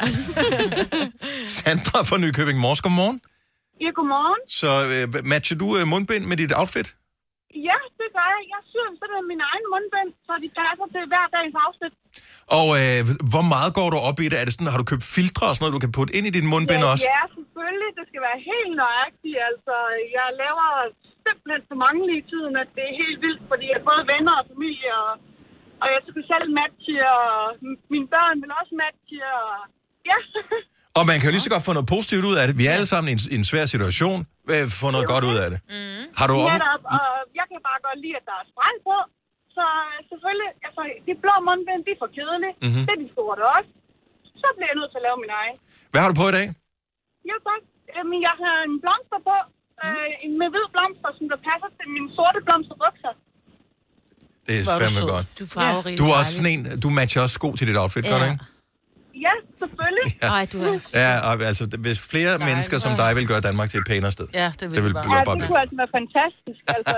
Sandra fra Nykøbing Mors, godmorgen. Ja, godmorgen. Så matcher du mundbind med dit outfit? Ja, det gør jeg. Jeg syr sådan min egen mundbind, så de passer til hver dagens outfit. Og hvor meget går du op i det? Er det sådan, har du købt filtre og sådan noget, du kan putte ind i dit mundbind også? Ja, selvfølgelig. Det skal være helt nøjagtigt. Altså, jeg laver simpelthen så mange lige i tiden, at det er helt vildt, fordi jeg både venner og familie, og jeg skal selv matche, og mine børn vil også matche, og ja. Og man kan jo lige så godt få noget positivt ud af det. Vi er alle sammen i en svær situation. Få noget godt ud af det. Har du netop, og jeg kan bare godt lide, at der er spræl på. Så selvfølgelig, altså, de blå mundbind, de er for kedelige. Det er de sorte også. Så bliver jeg nødt til at lave min egen. Hvad har du på i dag? Ja, tak. Jeg har en blomster på. Med hvid blomster, som der passer til mine sorte blomsterbukser. Det er fandme godt. Du er også sådan en, du matcher også sko til dit outfit, gør du ikke? Ja, selvfølgelig. Nej, du er... Ja, og altså, hvis flere mennesker som dig vil gøre Danmark til et pænere sted. Ja, det vil bare. Ja, det kunne altså være fantastisk. Altså,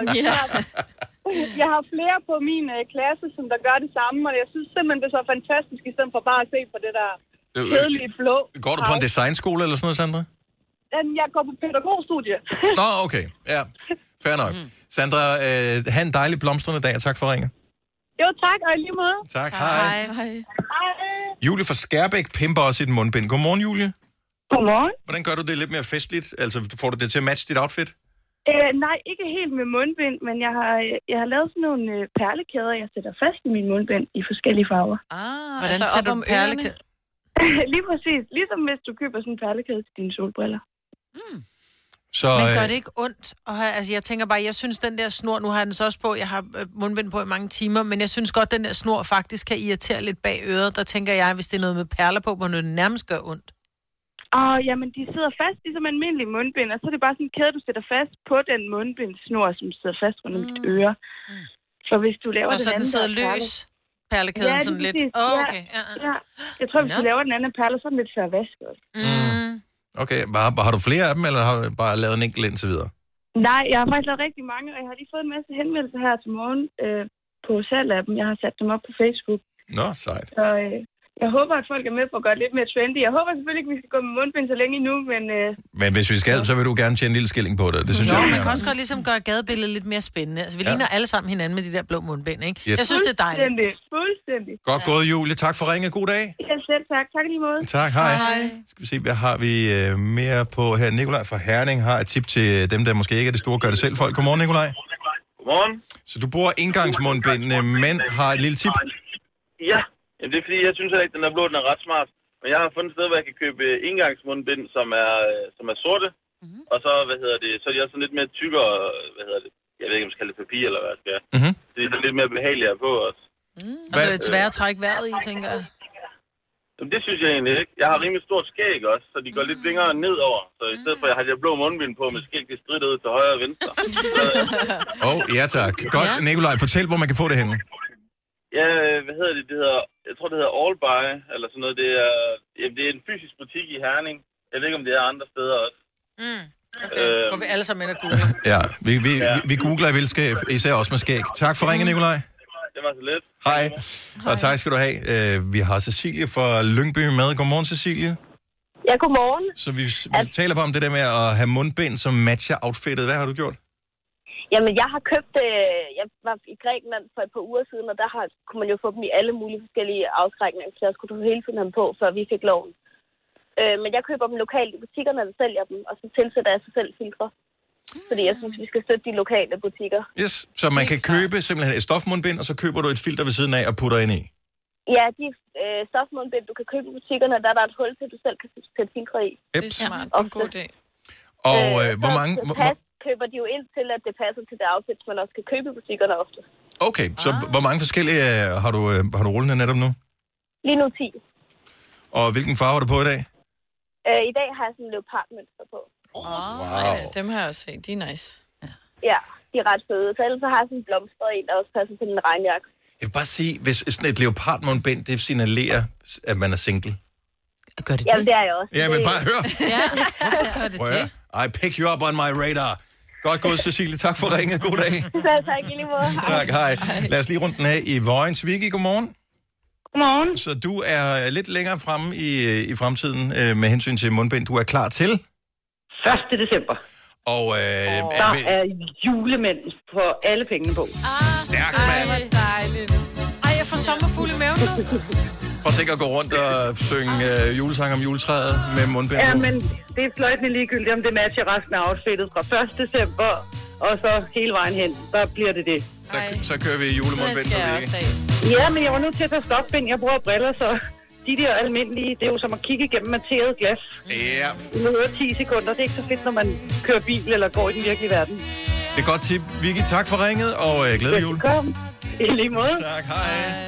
jeg har flere på min klasse, som der gør det samme, og jeg synes simpelthen, det er så fantastisk, i stedet for bare at se på det der kedelige blå. Går du på en designskole eller sådan noget, Sandra? Jeg går på pædagogstudie. Nå, okay. Ja, fair nok. Sandra, have en dejlig blomstrende dag, og tak for at ringe. Jo, tak, og i lige måde. Tak, hej. Hej. Julie fra Skærbæk pimper også i den mundbind. Godmorgen, Julie. Godmorgen. Hvordan gør du det lidt mere festligt? Altså, får du det til at matche dit outfit? Nej, ikke helt med mundbind, men jeg har lavet sådan nogle perlekæder, jeg sætter fast i min mundbind i forskellige farver. Hvordan altså sætter du perlekæder? Lige præcis. Ligesom hvis du køber sådan en perlekæde til dine solbriller. Så, men gør det ikke ondt? Altså, jeg tænker bare, jeg synes, den der snor, nu har jeg den så også på, jeg har mundbind på i mange timer, men jeg synes godt, den der snor faktisk kan irritere lidt bag øret. Der tænker jeg, hvis det er noget med perler på, må det nærmest gøre ondt. Jamen, de sidder fast ligesom almindelige mundbind, og så er det bare sådan en kæde, du sætter fast på den mundbindsnor, som sidder fast rundt om dit øre. Så hvis du laver den anden, sidder løs, perlekæden sådan lidt. Okay. Ja. Jeg tror, hvis du laver den anden perle, så er den lidt svær at vaske også. Okay, har du flere af dem, eller har du bare lavet en enkelt indtil videre? Nej, jeg har faktisk lavet rigtig mange, og jeg har lige fået en masse henvendelser her til morgen på salg af dem. Jeg har sat dem op på Facebook. Nå, sejt. Så jeg håber, at folk er med på at gøre det lidt mere trendy. Jeg håber selvfølgelig ikke, at vi skal gå med mundbind så længe endnu, men... Men hvis vi skal, så vil du gerne tjene en lille skilling på det. Det synes jeg. Man kan også godt ligesom gøre gadebilledet lidt mere spændende. Altså, vi ligner alle sammen hinanden med de der blå mundbind, ikke? Yes. Jeg synes, det er dejligt. Fuldstændig. Godt gået, Julie. Tak for ringe. God dag. Ja, selv tak. Tak lige måde. Tak, hej. Skal vi se, hvad har vi mere på her? Nikolaj fra Herning har et tip til dem, der måske ikke er det store gør det selv folk. Godmorgen, Nikolaj. Godmorgen. Så du bruger engangsmundbind, men har et lille tip? Ja. Jamen, det er fordi, jeg synes ikke, at den er blå, den er ret smart. Men jeg har fundet et sted, hvor jeg kan købe engangsmundbind, som er sorte. Og så, så er de også sådan lidt mere tykkere, jeg ved ikke, om man skal kalde det papir, eller hvad det skal. Så de er sådan lidt mere behagelige på også. Og så er det svært at trække vejret i, tænker jeg. Jamen, det synes jeg egentlig ikke. Jeg har rimelig stort skæg også, så de går lidt længere nedover. Så i stedet for, at jeg har de blå mundbind på, med skæg, de strider ud til højre og venstre. Ja tak. Godt, Nikolaj, fortæl, hvor man kan få det henne. Ja, det hedder, jeg tror, det hedder All Buy, eller sådan noget. Det er en fysisk butik i Herning. Jeg ved ikke, om det er andre steder også. Okay, går vi alle sammen ind og googler. Ja, vi googler i vildskab, især også med skæg. Tak for ringen, Nikolaj. Det var så lidt. Hej, og tak skal du have. Vi har Cecilie fra Lyngby med. Godmorgen, Cecilie. Ja, godmorgen. Så vi taler bare om det der med at have mundbind, som matcher outfittet. Hvad har du gjort? Jamen, jeg har købt... jeg var i Grækenland for et par uger siden, og der kunne man jo få dem i alle mulige forskellige afskrækninger, så jeg skulle hele tiden have dem på, før vi fik loven. Men jeg køber dem lokalt i butikkerne, der sælger dem, og så tilsætter jeg sig selv filtre. Fordi jeg synes, vi skal støtte de lokale butikker. Yes, så man kan købe simpelthen et stofmundbind, og så køber du et filter ved siden af og putter ind i? Ja, de stofmundbind, du kan købe i butikkerne, der er et hul til, du selv kan sætte filtre i. Det er smart, det er en god idé. Og hvor mange... køber de jo ind til, at det passer til det outfit, man også kan købe i butikkerne ofte. Okay, så hvor mange forskellige har du rullende netop nu? Lige nu 10. Og hvilken farve har du på i dag? I dag har jeg sådan en leopardmønster på. Wow. Dem har jeg også set, de er nice. Ja, de er ret fede. Så ellers så har jeg sådan en blomster en, der også passer til en regnjakke. Jeg vil bare sige, hvis sådan et leopardmundbind, det signalerer, at man er single. Gør det Jamen, det er jeg også. Ja, men bare hør. Ja, hvorfor gør det det? I pick you up on my radar. Godt gået, Cecilie. Tak for ringet. God dag. Tak, i lige måde. Tak, hej. Lad os lige rundt den af i Vojens. Vicky, godmorgen. Godmorgen. Så du er lidt længere fremme i fremtiden med hensyn til mundbind. Du er klar til? 1. december. Og der er julemænd på alle pengene på. Stærkt, mand. Hvor dejligt. Ej, jeg får sommerfugle i maven nu. Prøv sikkert at gå rundt og synge julesang om juletræet med mundbind. Ja, men det er fløjtende ligegyldigt, om det matcher resten af outfittet fra 1. december, og så hele vejen hen, så bliver det det. Så kører vi julemundbind på Vicky. Ja, men jeg var nødt til at tage stofbind. Jeg bruger briller, så de der almindelige, det er jo som at kigge igennem materet glas. Ja. Det møder 10 sekunder. Det er ikke så fedt, når man kører bil eller går i den virkelige verden. Det er godt tip. Vicky, tak for ringet, og glædelig jul. Velkommen. I lige måde. Tak, hej.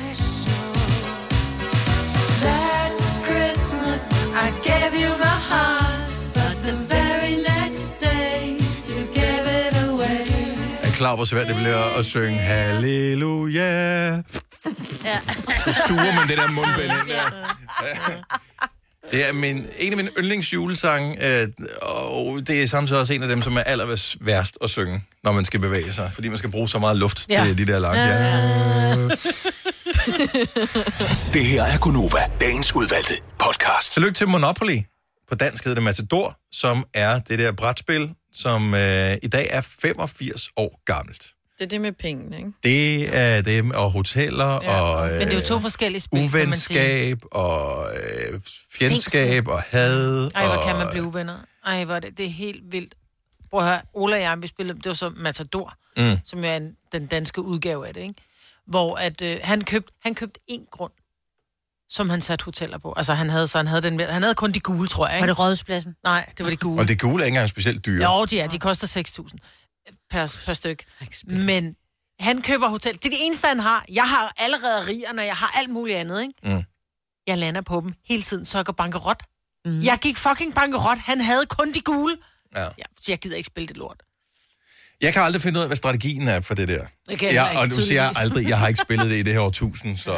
Last Christmas I gave you my heart, but the very next day you gave it away. Jeg er klar, hvor svært det bliver at synge halleluja. Ja. Suger man det der mundbind ind der. Det er en af mine yndlingsjulesange, og det er samtidig også en af dem, som er allerværst at synge, når man skal bevæge sig, fordi man skal bruge så meget luft til de der lange. Det her er Gonova, dagens udvalgte podcast. Tillykke til Monopoly. På dansk hedder det Matador, som er det der brætspil, som i dag er 85 år gammelt. Det er det med pengene, ikke? Det er det, og hoteller, og Men det er jo to forskellige spil, uvenskab, og fjendskab, og had. Ej, hvor kan man blive uvenner. Ej, hvor det er helt vildt. Prøv at høre, Ola og jeg, vi spillede, det var så Matador, som jo er den danske udgave af det, ikke? Hvor at, han købte én grund, som han satte hoteller på. Altså, han havde kun de gule, tror jeg, ikke? Var det Rådhuspladsen? Nej, det var de gule. Og det gule er ikke engang specielt dyre. Jo, de koster 6.000 per styk. Men han køber hotel. Det er det eneste, han har. Jeg har allerede rierne, jeg har alt muligt andet, ikke? Jeg lander på dem hele tiden, så jeg går bankerot. Jeg gik fucking bankerot. Han havde kun de gule. Ja, så jeg gider ikke spille det lort. Jeg kan aldrig finde ud af, hvad strategien er for det der. Og nu siger jeg aldrig, jeg har ikke spillet det i det her årtusind, så...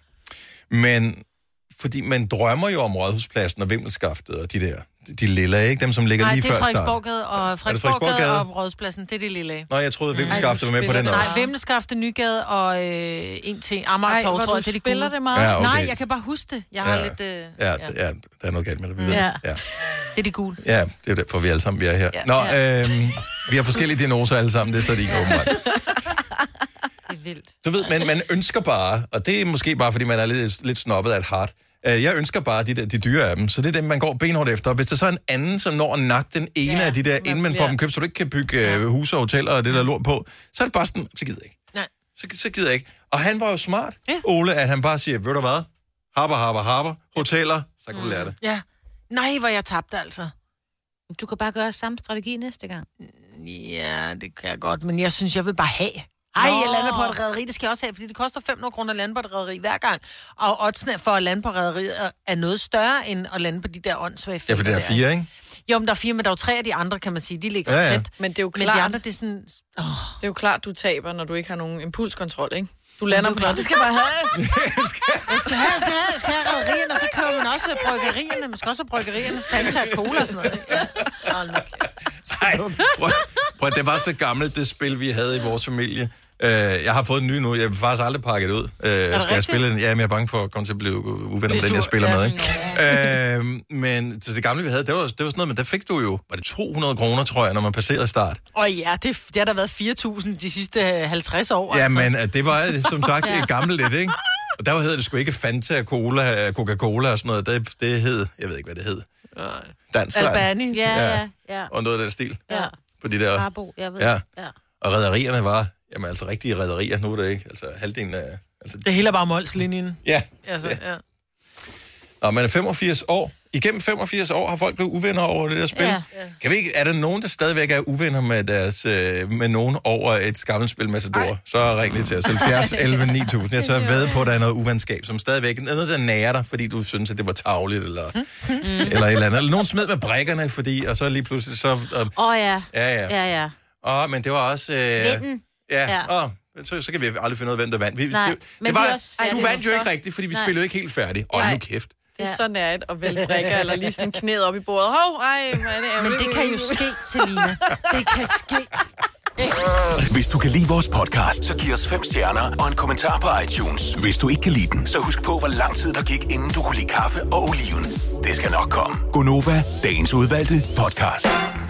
Men fordi man drømmer jo om Rådhuspladsen og Vimmelskaftet og de lille, ikke? Dem, som ligger lige før start. Nej, det er Frederiksborggade og Rådhuspladsen. Det er de lille. Nå, jeg troede, Vimmelskaftet var med på den også. Nej, Vimmelskaftet, Nygade og en til Amagertorv, tror jeg, det er de spiller det meget. Ja, okay. Nej, jeg kan bare huske det. Jeg har lidt... Ja, der er noget galt med det. Ja. Det er de gule. Ja, det er derfor, vi alle sammen er her. Nå, vi har forskellige diagnoser alle sammen, det er så de ikke åbenbart. Det er vildt. Du ved, men man ønsker bare, og det er måske bare, fordi man er lidt snobbet af et hart. Jeg ønsker bare de dyre af dem, så det er dem, man går benhårdt efter. Hvis der så er en anden, som når at nakke den ene af de der, inden man får dem købt, så du ikke kan bygge huse og hoteller og det der lort på, så er det bare sådan, så gider jeg ikke. Nej. Så gider jeg ikke. Og han var jo smart, Ole, at han bare siger, ved du hvad, harper, hoteller, så kan du lære det. Ja. Nej, hvor jeg tabte altså. Du kan bare gøre samme strategi næste gang. Ja, det kan jeg godt, men jeg synes, jeg vil bare have. Ej, jeg lander på et rederi, det skal jeg også have, fordi det koster 500 kroner at lande på et rederi hver gang. Og oddsene for at lande på rederiet er noget større, end at lande på de der åndssvage Ja, for det er 4, ikke? Jo, men der er 4, men der er jo 3 af de andre, kan man sige. De ligger tæt. Men det er jo klart, men de andre, det er sådan... Det er jo klart, du taber, når du ikke har nogen impulskontrol, ikke? Du lander på noget. Det skal bare have. Jeg skal have rederierne, og så kører man også bryggerierne. Man skal også have bryggerierne. Fanta og cola og sådan noget. Ja. Prøv, det var så gammelt, det spil, vi havde i vores familie. Jeg har fået en ny nu. Jeg vil faktisk aldrig pakke det ud. Skal jeg spille den? Ja, men jeg er bange for at komme til at blive uvenner med den, jeg spiller med. Ikke? Men det gamle, vi havde, det var sådan noget, men der fik du jo, var det 200 kroner, tror jeg, når man passerede start. Ja, det har der været 4.000 de sidste 50 år. Ja, altså. men det var som sagt gammelt lidt, ikke? Og der hedder det sgu ikke Fanta, Cola, Coca-Cola og sådan noget. Det hed, jeg ved ikke, hvad det hed. Dansk Albani. Ja. Og noget af den stil. Ja. på de der... Harbo, jeg ved. Ja. Og rederierne var, jamen altså rigtige rederier, nu er det ikke, altså halvdelen af... Altså... Det hele er bare Mols-linjen. Ja. Altså, ja. Og man er 85 år. Igennem 85 år har folk blevet uvenner over det der spil. Ja. Kan vi ikke, er der nogen, der stadigvæk er uvenner med nogen over et gammelt spil Matador? Så ring lige til os. 70 11 9000. Jeg tør vædde på, at der er noget uvenskab, som stadigvæk er noget, der nærer dig, fordi du synes, at det var tarveligt, eller et eller andet. Eller nogen smed med brækkerne, fordi, og så lige pludselig så... Ja. Men det var også... Vinden. Så kan vi aldrig finde ud af, hvem der vandt. Du vandt jo ikke rigtigt, fordi vi spillede ikke helt færdigt. Nu kæft. Det er så nært at vælge brækker, eller lige sådan knæet op i bordet. Hvor er det Men det kan jo ske, Selina. Det kan ske. Hvis du kan lide vores podcast, så giv os 5 stjerner og en kommentar på iTunes. Hvis du ikke kan lide den, så husk på, hvor lang tid der gik, inden du kunne lide kaffe og oliven. Det skal nok komme. Gonova, dagens udvalgte podcast.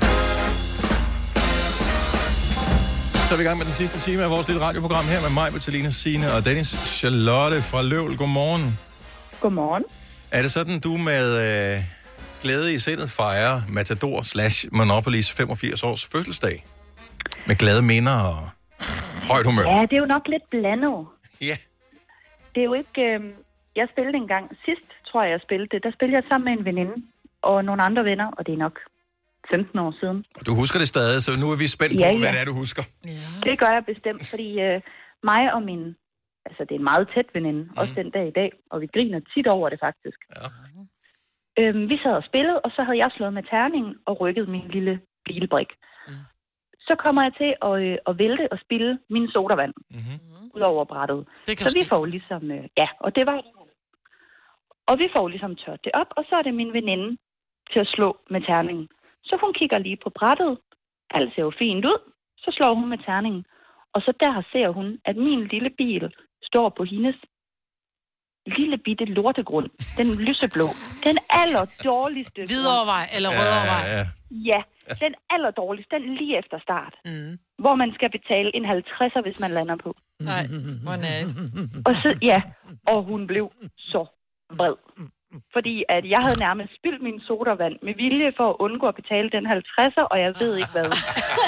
Så er vi i gang med den sidste time af vores lille radioprogram her med mig, Bettelina, Signe og Dennis. Charlotte fra Løvel. Godmorgen. Godmorgen. Er det sådan, du med glæde i sindet fejrer Matador / Monopolies 85 års fødselsdag? Med glade minder og højt humør? Ja, det er jo nok lidt blandet. Ja. Det er jo ikke... Jeg spillede en gang sidst, tror jeg spillede det. Der spillede jeg sammen med en veninde og nogle andre venner, og det er nok 15 år siden. Og du husker det stadig, så nu er vi spændt på, hvad det er, du husker. Ja. Det gør jeg bestemt, fordi mig og min... Altså, det er en meget tæt veninde, også den dag i dag, og vi griner tit over det faktisk. Ja. Vi sad og spillede, og så havde jeg slået med terningen og rykket min lille bilbrik. Så kommer jeg til at vælte og spille min sodavand ud over brættet. Så vi får ligesom... og det var... Og vi får ligesom tørt det op, og så er det min veninde til at slå med terningen. Så hun kigger lige på brættet. Alt ser jo fint ud. Så slår hun med terningen. Og så der ser hun, at min lille bil står på hendes lille bitte lortegrund. Den lyseblå. Den allerdårligste... Hvidovrevej eller Rødovrevej? Ja, den allerdårligste. Den lige efter start. Hvor man skal betale en 50'er, hvis man lander på. Nej, hvor nært. Og så, og hun blev så vred. Fordi at jeg havde nærmest spildt min sodavand med vilje for at undgå at betale den 50'er, og jeg ved ikke hvad.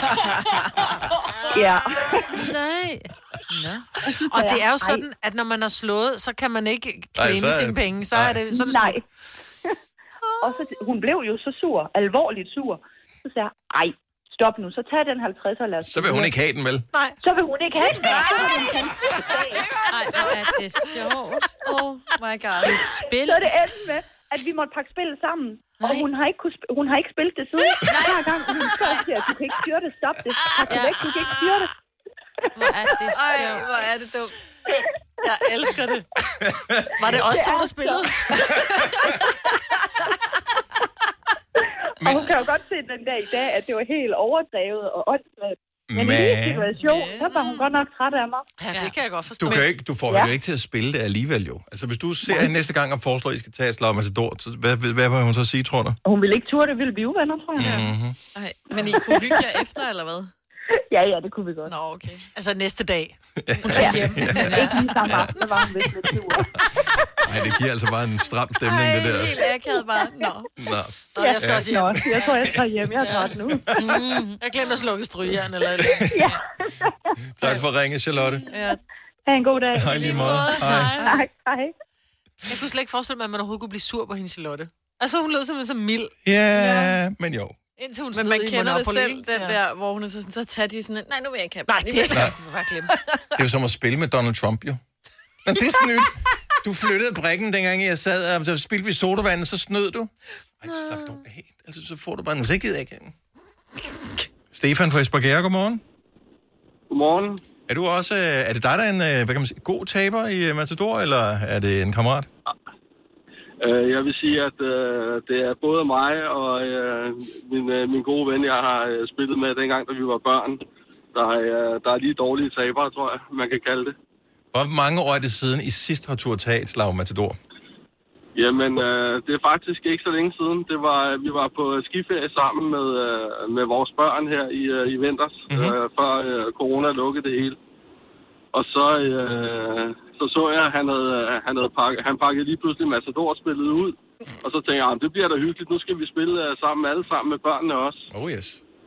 Ja. Nej. Nå. Og det er jo sådan, at når man har slået, så kan man ikke claime sine penge. Så er det sådan. Nej. Og så, hun blev jo så sur, alvorligt sur. Så sagde jeg, stop nu, så tag den 50'er og lad os... Så vil hun ikke have den, vel? Nej. Så vil hun ikke have den. Nej, hvor er det sjovt. Oh my god. Et spil. Så det endte med, at vi måtte pakke spillet sammen. Og hun har ikke spillet det siden. Hver gang hun siger, at du kan ikke styre det, stop det. Tak væk, du kan ikke styre det. Hvor er det sjovt. Hvor er det dumt. Jeg elsker det. Var det også to, der spillede? Og hun kan jo godt se den dag i dag, at det var helt overdrevet og åndssvagt. Men i den situation, så var hun godt nok træt af mig. Ja, det kan jeg godt forstå. Du får jo ikke til at spille det alligevel jo. Altså hvis du ser hende næste gang og foreslår, at I skal tage et slag Matador, så hvad vil hun så sige, tror du? Hun vil ikke turde, det ville blive uvenner, tror jeg. Ej, men I kunne hygge jer efter, eller hvad? Ja, det kunne vi godt. Nå, okay. Altså næste dag. Hun tog hjem. Ikke lige samme aften, der var hun vist lidt sur. Nej, det giver altså bare en stram stemning, det der. Helt akavet bare. Nå. Jeg skal også hjem. Jeg tror, jeg skal hjem. Jeg er træt nu. Jeg glemte at slukke strygejern eller et. Ja. Tak for at ringe, Charlotte. Ja. Ha' en god dag. Hej lige måde. Hej. Jeg kunne slet ikke forestille mig, at man overhovedet kunne blive sur på hende, Charlotte. Altså, hun lød simpelthen så mild. Ja, men jo. Indtil hun men man kender det selv, den der, hvor hun er sådan, så tager de sådan, nej, nu vil jeg ikke have nej, det er bare glemme. Det er jo som at spille med Donald Trump, jo. Men det er sådan nyt. Du flyttede brikken, dengang jeg sad, og så spildte vi sodavand, så snød du. Ej, slap dog af. Altså, så får du bare en sikkerhed igen. Stefan fra Esbjerg, godmorgen. Godmorgen. Er du også, er det dig, der er en, hvad kan man sige, god taber i Matador, eller er det en kammerat? Jeg vil sige, at det er både mig og min gode ven, jeg har spillet med dengang, da vi var børn. Der er lige dårlige tabere, tror jeg, man kan kalde det. Hvor mange år er det siden, I sidst har turde tage et slag Matador? Jamen, det er faktisk ikke så længe siden. Vi var på skiferie sammen med vores børn her i vinters, før corona lukkede det hele. Og så jeg, at han pakkede lige pludselig Matador-spillet ud. Og så tænkte jeg, det bliver da hyggeligt. Nu skal vi spille alle sammen med børnene også. Oh yes.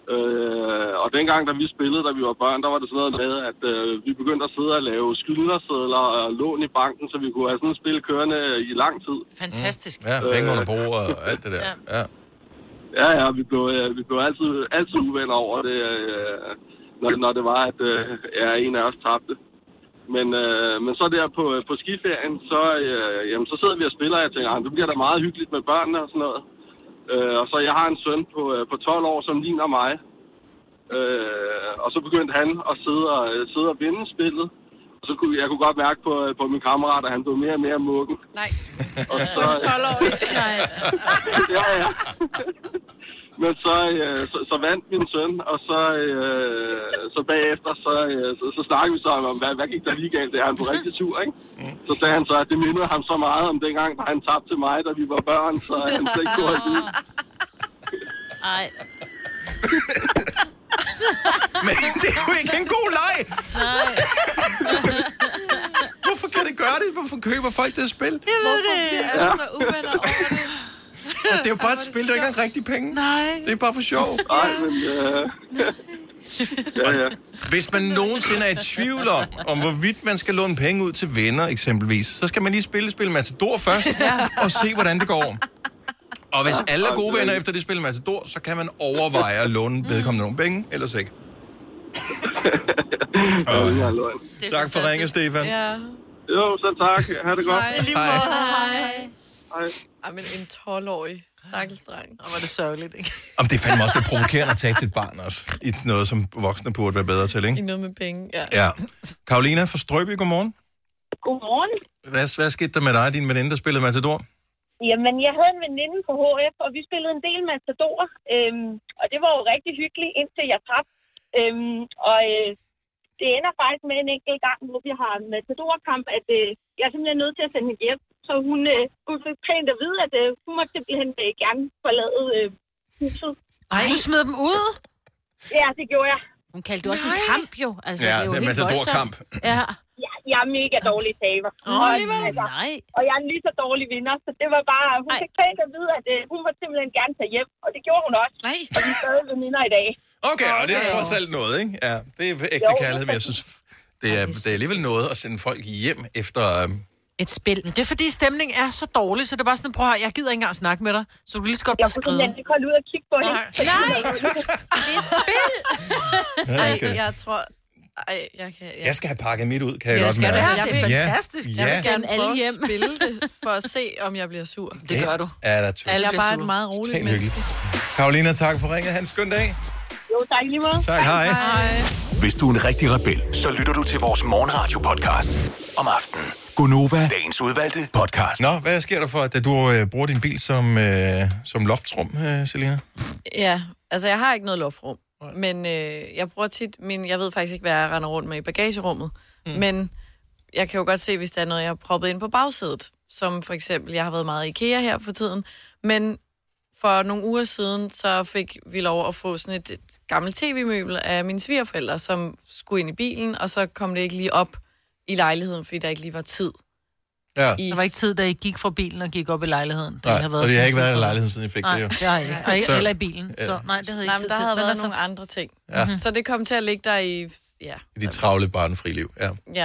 Og dengang, da vi spillede, da vi var børn, der var det sådan noget med, at vi begyndte at sidde og lave skyldnersedler og lån i banken, så vi kunne have sådan et spil kørende i lang tid. Fantastisk. Ja, penge under bordet og alt det der. Ja, vi blev altid uvenner over det, når det var, at en af os tabte. Men så der på skiferien, så sidder vi og spiller, og jeg tænker, det bliver da meget hyggeligt med børnene og sådan noget. Og så jeg har en søn på 12 år, som ligner mig. Og så begyndte han at sidde og vinde spillet. Og så kunne jeg godt mærke på min kammerat, at han blev mere og mere muggen. Nej. Og så 12-årig. Nej. Ja. Men så vandt min søn, og så bagefter, så snakkede vi så om, hvad gik der lige galt? Det er han på rigtig tur, ikke? Så sagde han så, at det mindede ham så meget om dengang, da han tabte til mig, da vi var børn, så han så ikke kunne holde ud. Ej. Men det er jo ikke en god leg! Nej. Hvorfor kan det gøre det? Hvorfor køber folk det spil? Hvorfor bliver alle så uvenner over det? Og det er jo bare et spil, der ikke har rigtig penge. Nej. Det er bare for sjov. Nej, men... Ja. Hvis man nogensinde er i tvivl om, hvorvidt man skal låne penge ud til venner, eksempelvis, så skal man lige spille Matador først, og se, hvordan det går. Og hvis alle er gode venner efter det spil Matador, så kan man overveje at låne vedkommende nogle penge, ellers ikke. Tak for ringe, Stefan. Ja. Jo, så tak. Ha' det godt. Hej. Ej, men en 12-årig stakkelsdreng. Og var det sørgeligt, ikke? Om det er fandme også det provokerende at tabe dit barn også. I noget, som voksne burde være bedre til, ikke? I noget med penge, Ja. Karolina fra Strøby, godmorgen. Godmorgen. Hvad skete der med dig og din veninde, der spillede Matador? Jamen, jeg havde en veninde på HF, og vi spillede en del Matador. Og det var jo rigtig hyggeligt, indtil jeg tabte. Det ender faktisk med en enkelt gang, hvor vi har Matador-kamp, at jeg er simpelthen nødt til at sende hende hjem. Så hun fik pænt at vide, at hun måtte simpelthen gerne forlade huset. Ej, du smed dem ud? Ja, det gjorde jeg. Hun kaldte det også en kamp, jo. Altså, ja, det er jo det er Matador-kamp. Ja. Jeg er mega dårlig taber. Nej. Og jeg er en lige så dårlig vinder, så det var bare... Hun fik pænt at vide, at hun måtte simpelthen gerne tage hjem. Og det gjorde hun også. Nej. Og vi er stadig veninder i dag. Okay, og det er trods alt noget, ikke? Ja, det er ægte kærlighed, men jeg synes, det er alligevel noget at sende folk hjem efter... Et spil. Men det er fordi stemningen er så dårlig, så det er bare sådan, prøv at høre, jeg gider ikke engang snakke med dig, så du lige så godt bare skride. Jeg kunne holde ud og kigge på det. Nej, det er et spil. Jeg tror... Jeg skal have pakket mit ud, kan jeg godt mærke. Det er fantastisk. Jeg vil gerne prøve at spille det, for at se, om jeg bliver sur. Det gør du. Er der Jeg er bare et meget roligt menneske. Karolina, tak for ringet. Ha' en skøn dag. Jo, tak lige måde. Tak, hej. Hvis du er en rigtig rebel, så lytter du til vores morgenradio-podcast om aftenen. Gonova, dagens udvalgte podcast. Nå, hvad sker der for, at du bruger din bil som loftsrum, Selina? Ja, altså jeg har ikke noget loftrum. Men jeg bruger tit jeg ved faktisk ikke, hvad jeg render rundt med i bagagerummet. Men jeg kan jo godt se, hvis der er noget, jeg har proppet ind på bagsædet. Som for eksempel, jeg har været meget i IKEA her for tiden. Men for nogle uger siden, så fik vi lov at få sådan et gammelt tv-møbel af mine svigerforældre, som skulle ind i bilen, og så kom det ikke lige op i lejligheden, fordi der ikke lige var tid. Ja. Der var ikke tid, da I gik fra bilen og gik op i lejligheden. Nej, og det har ikke været i lejligheden, siden I fik det jo. Nej, det har jeg ikke. Og ikke eller i bilen. Så nej, det havde ikke tid der til. havde været nogle andre ting. Ja. Så det kom til at ligge der i... Ja. I dit travle barnefri liv, ja. Ja.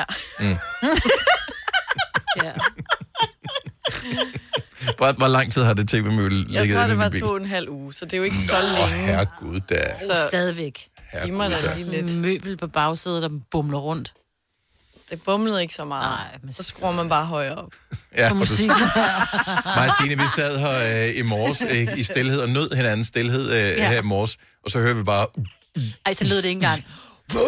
Ja. Hvor lang tid har det tv-møbel ligget Jeg tror, det i var 2,5 uger, så det er jo ikke så længe. Herregud da. Så stadigvæk. Giv mig da lige lidt. Møbel på bagsædet, der bumler rundt. Det bumlede ikke så meget. Nej, men så skruer man bare højere op. Ja, på musik. Mig og Signe, vi sad her i morges i stilhed og nød hinandens stilhed her i morges, og så hører vi bare... Ej, så lød det ikke engang. Det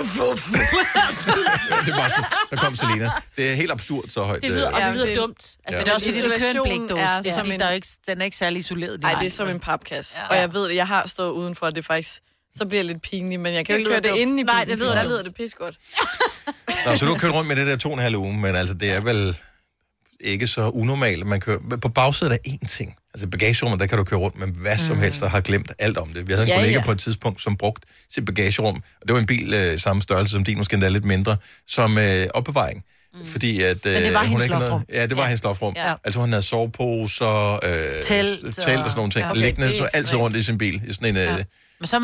var sådan, der kom Selina. Det er helt absurd så højt. Det lyder dumt. Altså, det er også fordi, du kører en blækdåse. Den er ikke særlig isoleret. Nej, det er som en papkasse. Og jeg ved, jeg har stået udenfor, at det faktisk... Så bliver lidt pinligt, men jeg kan jo ikke høre det inde i bilen. Nej, det lyder, der lyder det pis godt. Nå, så du har kørt rundt med det der 2,5 uge, men altså, det er vel ikke så unormalt. Man kører... På bagsædet er én ting. Altså bagagerummet, der kan du køre rundt med hvad som helst, der har glemt alt om det. Vi havde en kollega på et tidspunkt, som brugte sit bagagerum, og det var en bil samme størrelse som din, måske endda lidt mindre, som opbevaring. Fordi at... Men det var hendes loftrum. Ja, det var hendes loftrum. Ja. Altså hun havde soveposer, telt og sådan nogle ting. Ja. Liggende så altid rundt i sin bil. I sådan en, Men så er man også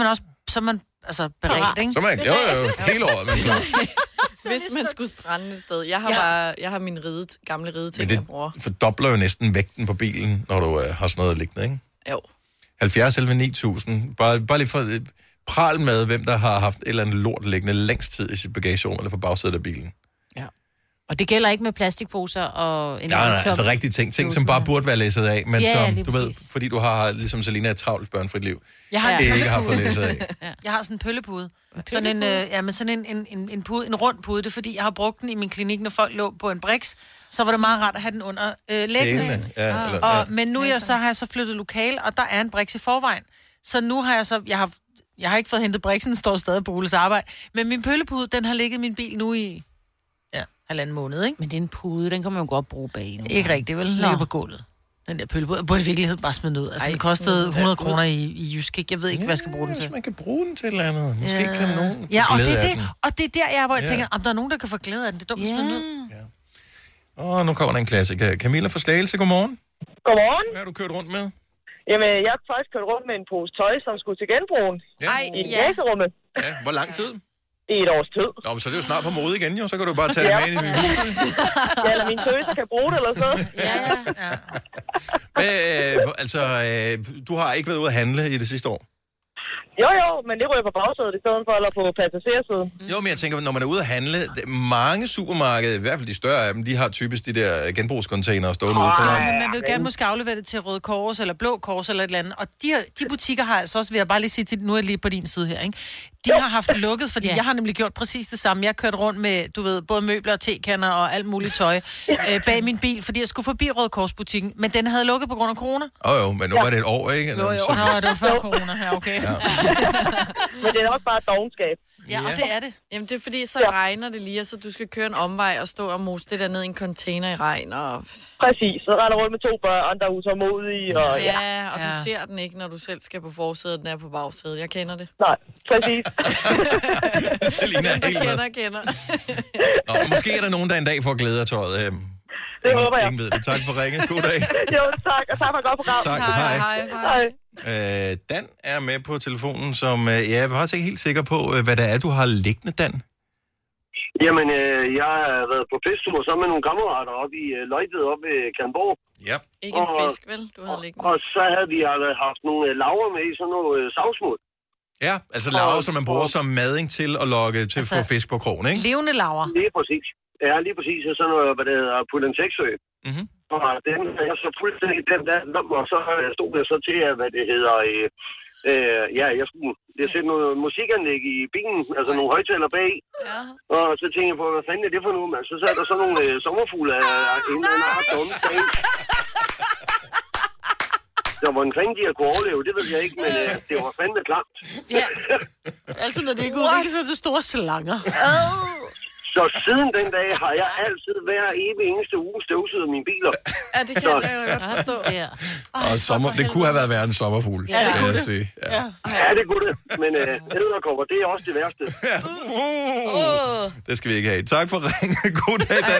altså beredt, ikke? Så man, jo, hele året, man klar. Hvis man skulle strande et sted. Jeg har min gamle rideting, jeg bruger. Det fordobler jo næsten vægten på bilen, når du har sådan noget liggende, ikke? Jo. 70 11 9000. Bare lige for pral med, hvem der har haft et eller andet lort liggende længst tid i sit bagagerum eller på bagsædet af bilen. Ja. Og det gælder ikke med plastikposer og en altså rigtige ting, som bare burde være læsset af, men som, du ved, fordi du har, ligesom Selina, et travlt børnefrit liv, jeg har det ikke har fået læsset af. Jeg har sådan en pøllepude. Sådan en pude, en rund pude. Det er fordi, jeg har brugt den i min klinik, når folk lå på en briks. Så var det meget rart at have den under læggene. Men nu har jeg så flyttet lokal, og der er en briks i forvejen. Så nu har jeg har ikke fået hentet briksen, den står stadig på Oles arbejde. Men min pøllepude, den har ligget i min bil nu i 1,5 måned, ikke? Men det er en pude, den kan man jo godt bruge bag nu. Ikke rigtigt, vel? Ligger på gulvet. Den der pøllepude. Jeg burde i virkeligheden bare smide ud. Altså, den kostede 100 kroner i Jysk. Jeg ved ikke, hvad jeg skal bruge den til. Man kan bruge den til et eller andet. Måske kan nogen og det er det. Og det er der, hvor jeg tænker, om der er nogen, der kan få glæde af den. Det er dumt at smide den ud. Nu kommer der en klassiker. Camilla fra Slagelse, godmorgen. Godmorgen. Hvad har du kørt rundt med? Jamen, jeg har faktisk kørt rundt med en pose tøj, som skulle til genbrugen. I læserummet. Ja, hvor lang tid? I et års tid. Nå, så det er jo snart på mode igen, jo. Så kan du bare tage det med ind i huset. Ja, eller mine tøser kan bruge det, eller så. Du har ikke været ude at handle i det sidste år? Jo, men det ryger på bagsædet i stedet for, eller på passagersiden. Jo, men jeg tænker, når man er ude at handle, mange supermarkeder, i hvert fald de større af dem, de har typisk de der genbrugscontainere stående ude foran. Men man vil jo gerne måske aflevere det til Røde Kors eller Blå Kors eller et eller andet. Og de butikker har altså også, vil jeg bare lige sige til, nu er jeg lige på din side her, ikke? De har haft lukket, fordi jeg har nemlig gjort præcis det samme. Jeg har kørt rundt med, du ved, både møbler og tekander og alt muligt tøj bag min bil, fordi jeg skulle forbi Røde Kors-butikken, men den havde lukket på grund af corona. Jo, men nu var det et år, ikke? Jo. Nå, det var før corona her, okay. Ja. Men det er nok bare dovenskab. Ja, og det er det. Jamen, det er fordi, så regner det lige, og så du skal køre en omvej og stå og mose det der ned i en container i regn. Og... Præcis, så render rundt med 2 børn, der er utålmodige. Og, og du ser den ikke, når du selv skal på forsædet, den er på bagsædet. Jeg kender det. Nej, præcis. Selina er helt kender. Nå, måske er der nogen, der en dag får glæde af tøjet. Det håber jeg. Ingen ved det. Tak for ringet. God dag. Jo, tak. Og tak for et godt program. Tak. Hej. Dan er med på telefonen, som jeg er faktisk ikke helt sikker på, hvad det er, du har liggende, Dan. Jamen, jeg har været på festtur sammen med nogle kammerater oppe i Løjtved oppe ved Kalmborg. Ja. Ikke en fisk, vel? Du havde liggende. Og så havde vi haft nogle laver med i sådan noget savsmuld. Ja, altså laver, som man bruger som mading til at lokke til at få fisk på krogen, ikke? Levende laver. Lige præcis. Ja, lige præcis. Sådan noget, hvad det hedder, Pullensexø. Mm-hmm. Og den har jeg så fuldstændig den der, og så stod jeg så til, hvad det hedder, jeg skulle sætte noget musikanlæg i bilen, altså nogle højtaler bag. Ja. Og så tænkte jeg på, hvad fanden er det for noget, man? Så sad der så nogle sommerfugle af en eller anden art dumme bag. Så hvordan fanden de har kunne overleve, det ved jeg ikke, men det var fandme klamt. Ja, altså når det ikke udvikler sig til store slanger. Så siden den dag har jeg altid hver evig eneste uge støvsuget mine biler. Ja, det kan jeg godt forstå. Ja. Og det kunne have været værre en sommerfugl. Ja, det kunne det. Ja, det kunne det. Men edderkopper, det er også det værste. Det skal vi ikke have. Tak for ringen. God dag, Dan.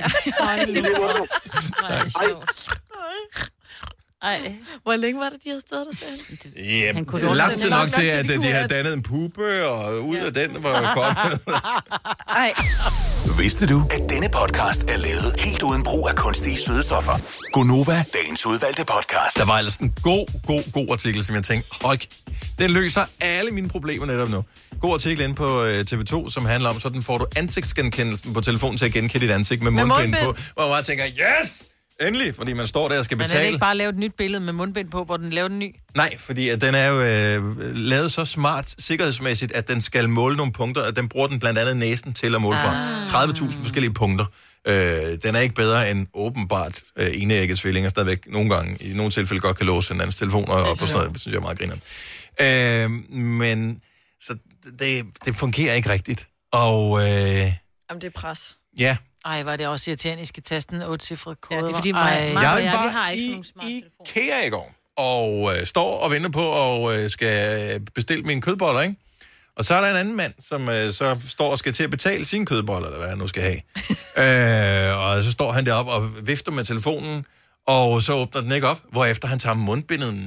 Ej. Hvor længe var det, de havde stået der selv? Ja, langt til nok til, at de havde dannet en puppe, og ud af den var kommet. Ej. Vidste du, at denne podcast er lavet helt uden brug af kunstige sødestoffer? Gonova, dagens udvalgte podcast. Der var ellers en god artikel, som jeg tænkte, den løser alle mine problemer netop nu. God artikel inde på TV2, som handler om, sådan får du ansigtsgenkendelsen på telefonen til at genkende dit ansigt med mundbind på. Hvor man tænker, yes! Endelig, fordi man står der og skal betale. Men er det ikke bare lave et nyt billede med mundbind på, hvor den laver den ny? Nej, fordi at den er jo lavet så smart sikkerhedsmæssigt, at den skal måle nogle punkter, og den bruger den blandt andet næsen til at måle fra. 30.000 forskellige punkter. Den er ikke bedre end åbenbart eneægget tvillinger, stadigvæk nogle gange, i nogle tilfælde godt kan låse en andens telefon og på sådan noget, det synes jeg er meget grineren. Men så det fungerer ikke rigtigt. Og jamen, det er pres. Ja. Ej, var det også irriterende, I skal taste en 8-cifret kode? Ja, det er fordi, jeg var i IKEA i går, og står og venter på at skal bestille mine kødboller, ikke? Og så er der en anden mand, som så står og skal til at betale sine kødboller, eller hvad han nu skal have. Og så står han deroppe og vifter med telefonen, og så åbner den ikke op, hvorefter han tager mundbindet ned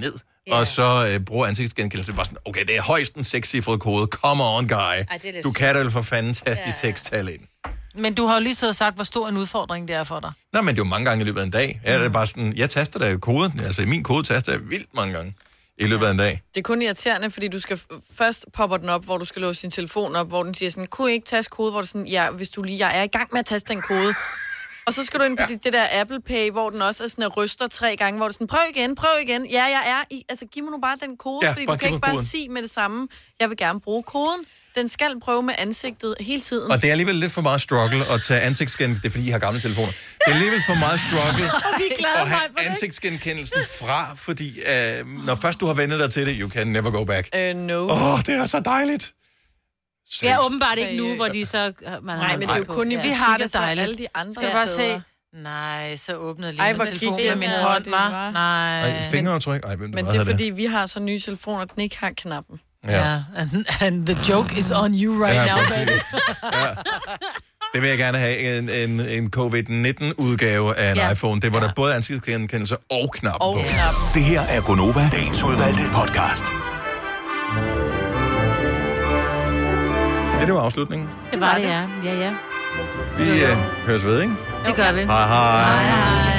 og så bruger ansigtsgenkendelse. Bare sådan, okay, det er højst en 6-cifret kode. Come on, guy. Du kan da vel for fanden tage de 6-tal ind. Men du har jo lige så sagt, hvor stor en udfordring det er for dig. Nå, men det er jo mange gange i løbet af en dag. Jeg er bare sådan, jeg taster da koden. Altså, min kode taster jeg vildt mange gange i løbet af en dag. Det er kun irriterende, fordi du skal først popper den op, hvor du skal låse din telefon op, hvor den siger sådan, kunne I ikke taste kode, hvor det sådan, ja, hvis du lige, jeg er i gang med at taste den kode. Og så skal du ind på det der Apple Pay, hvor den også er sådan, ryster 3 gange, hvor du sådan, prøv igen. Ja, jeg er i, altså giv mig nu bare den kode, fordi du kan ikke bare sige med det samme, jeg vil gerne bruge koden. Den skal prøve med ansigtet hele tiden. Og det er alligevel lidt for meget struggle at tage ansigtsgenkendelse. Det er, fordi I har gamle telefoner. Det er alligevel for meget struggle at have ansigtsgenkendelsen fra, fordi når først du har vendt dig til det, you can never go back. No. Det er så dejligt. Det er åbenbart ikke nu, hvor de så... Nej, men det er jo kun i vi har det dejligt. Alle de andre skal bare se... Nej, så åbnede lige min telefon med min hånd, var. Nej. Fingeraftryk? Men det er fordi, vi har så nye telefoner, at den ikke har knappen. Ja, and the joke is on you right now, baby. Det vil jeg gerne have, en COVID-19-udgave af en iPhone. Det var der både ansigtsgenkendelse og knap på. Det her er Gonova, dagens udvalgte podcast. Det var afslutningen. Det var det, ja. Vi høres ved, ikke? Det gør vi. Hej.